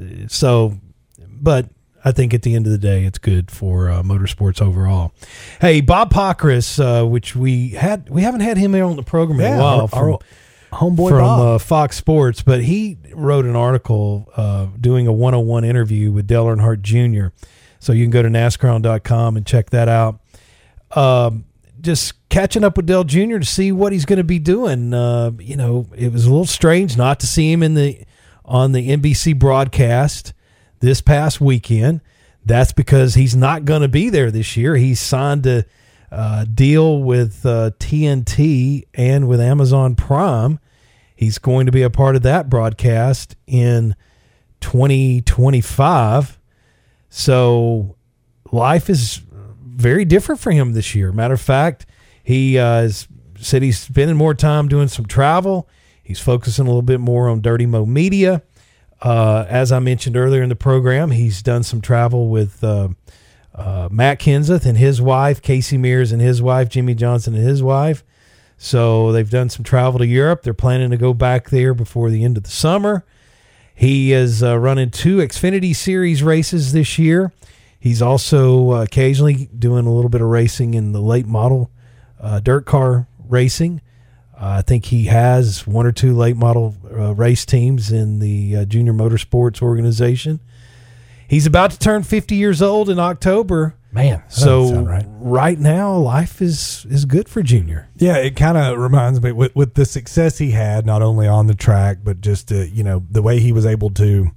I think at the end of the day, it's good for motorsports overall. Hey, Bob Pockrass, which we haven't had him here on the program in a while. Our homeboy from Bob. Fox Sports, but he wrote an article doing a 101 interview with Dale Earnhardt Jr. So you can go to NASCAR.com and check that out. Just catching up with Dale Jr. to see what he's going to be doing. It was a little strange not to see him on the NBC broadcast this past weekend. That's because he's not going to be there this year. He's signed a deal with TNT and with Amazon Prime. He's going to be a part of that broadcast in 2025. So life is very different for him this year. Matter of fact, he said he's spending more time doing some travel. He's focusing a little bit more on Dirty Mo Media. As I mentioned earlier in the program, he's done some travel with Matt Kenseth and his wife, Casey Mears and his wife, Jimmy Johnson and his wife. So they've done some travel to Europe. They're planning to go back there before the end of the summer. He is running 2 Xfinity Series races this year. He's also occasionally doing a little bit of racing in the late model dirt car racing. I think he has 1 or 2 late model race teams in the Junior Motorsports organization. He's about to turn 50 years old in October. Man, so right now life is good for Junior. Yeah, it kind of reminds me with the success he had, not only on the track, but just the way he was able to,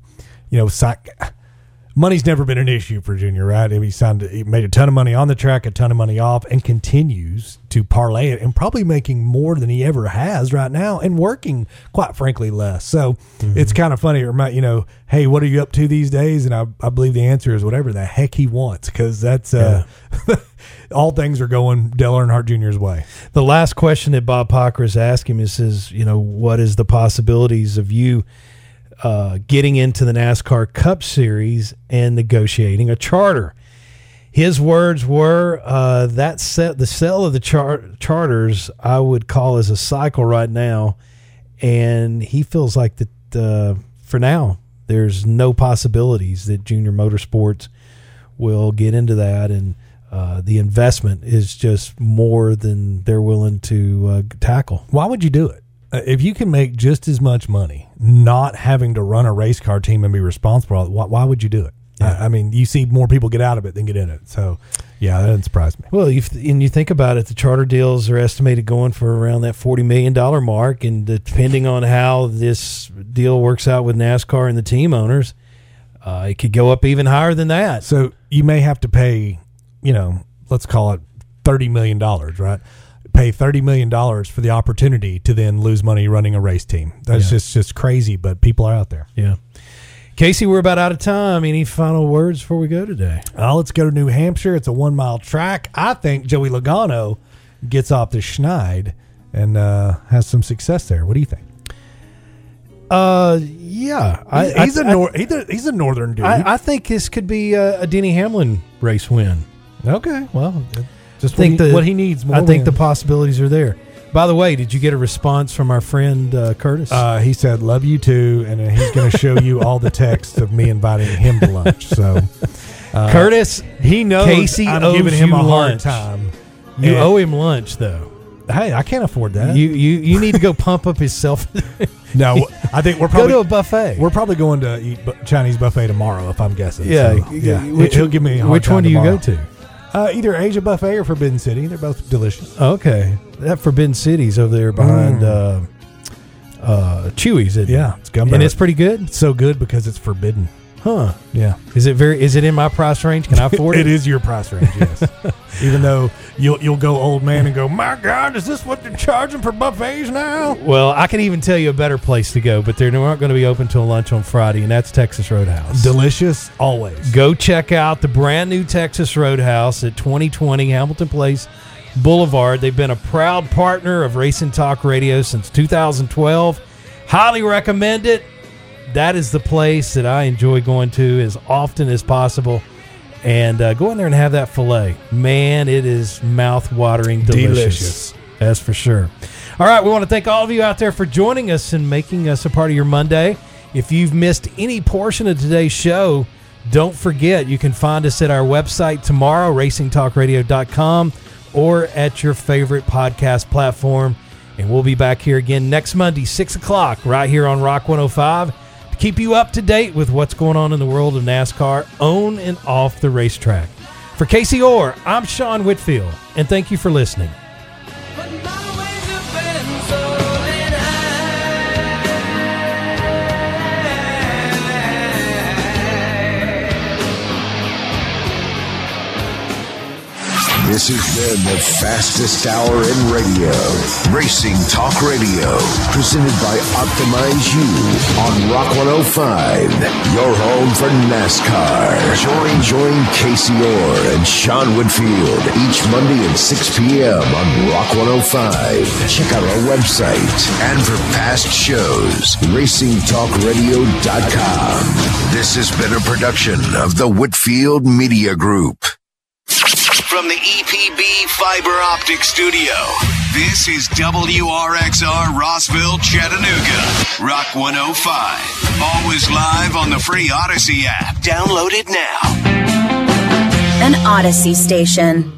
money's never been an issue for Junior, right? He made a ton of money on the track, a ton of money off, and continues to parlay it, and probably making more than he ever has right now, and working, quite frankly, less. So it's kind of funny. Hey, what are you up to these days? And I believe the answer is whatever the heck he wants, because that's all things are going Dale Earnhardt Jr.'s way. The last question that Bob Pockrass asked him is, what is the possibilities of you getting into the NASCAR Cup Series and negotiating a charter? His words were the sale of the charters I would call as a cycle right now, and he feels like that for now there's no possibilities that Junior Motorsports will get into that, and the investment is just more than they're willing to tackle. Why would you do it? If you can make just as much money not having to run a race car team and be responsible, why would you do it? Yeah. I mean, you see more people get out of it than get in it. So, yeah, that doesn't surprise me. Well, you think about it, the charter deals are estimated going for around that $40 million mark, and depending on how this deal works out with NASCAR and the team owners, it could go up even higher than that. So you may have to pay, let's call it $30 million, right? Pay $30 million for the opportunity to then lose money running a race team. That's just crazy, but people are out there. Yeah. Casey, we're about out of time. Any final words before we go today? Let's go to New Hampshire. It's a 1-mile track. I think Joey Logano gets off the Schneid and has some success there. What do you think? Yeah. He's a northern dude. I think this could be a Denny Hamlin race win. Okay. Well, just what he needs more. I think the possibilities are there. By the way, did you get a response from our friend Curtis? He said, "Love you too," and he's going to show you all the texts of me inviting him to lunch. So, Curtis, he knows Casey I'm owes giving him you a hard lunch. time You owe him lunch, though. Hey, I can't afford that. You need to go pump up his self. No, I think we're probably go to a buffet. We're probably going to eat Chinese buffet tomorrow, if I'm guessing. Yeah, so, he'll give me a hard which time one do you tomorrow. go to? Either Asia Buffet or Forbidden City. They're both delicious. Okay, that Forbidden City's over there behind Chewy's. Isn't it? It's gumbo. And it's pretty good. It's so good because it's forbidden. Huh? Yeah. Is it in my price range? Can I afford it? It is your price range. Yes. Even though you'll go old man and go, my God, is this what they're charging for buffets now? Well, I can even tell you a better place to go, but they're not going to be open till lunch on Friday, and that's Texas Roadhouse. Delicious, always. Go check out the brand new Texas Roadhouse at 2020 Hamilton Place Boulevard. They've been a proud partner of Racing Talk Radio since 2012. Highly recommend it. That is the place that I enjoy going to as often as possible. And go in there and have that filet. Man, it is mouth-watering delicious. That's for sure. All right, we want to thank all of you out there for joining us and making us a part of your Monday. If you've missed any portion of today's show, don't forget you can find us at our website tomorrow, racingtalkradio.com, or at your favorite podcast platform. And we'll be back here again next Monday, 6 o'clock, right here on Rock 105. Keep you up to date with what's going on in the world of NASCAR on and off the racetrack. For Casey Orr, I'm Sean Whitfield, and thank you for listening. This has been the fastest hour in radio. Racing Talk Radio. Presented by Optimize You on Rock 105. Your home for NASCAR. Join Casey Orr and Sean Whitfield each Monday at 6 p.m. on Rock 105. Check out our website. And for past shows, racingtalkradio.com. This has been a production of the Whitfield Media Group. From the EPB Fiber Optic Studio, this is WRXR Rossville, Chattanooga, Rock 105. Always live on the free Odyssey app. Download it now. An Odyssey station.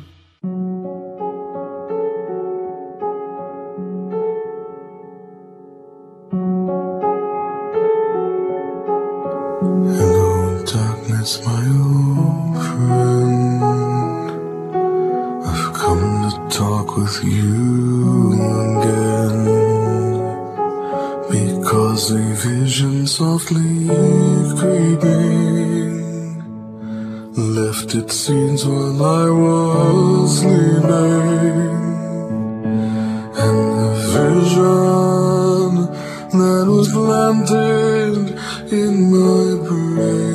Hello, darkness, my old friend. I've come to talk with you again, because a vision softly creeping left its scenes while I was sleeping, and the vision that was planted in my brain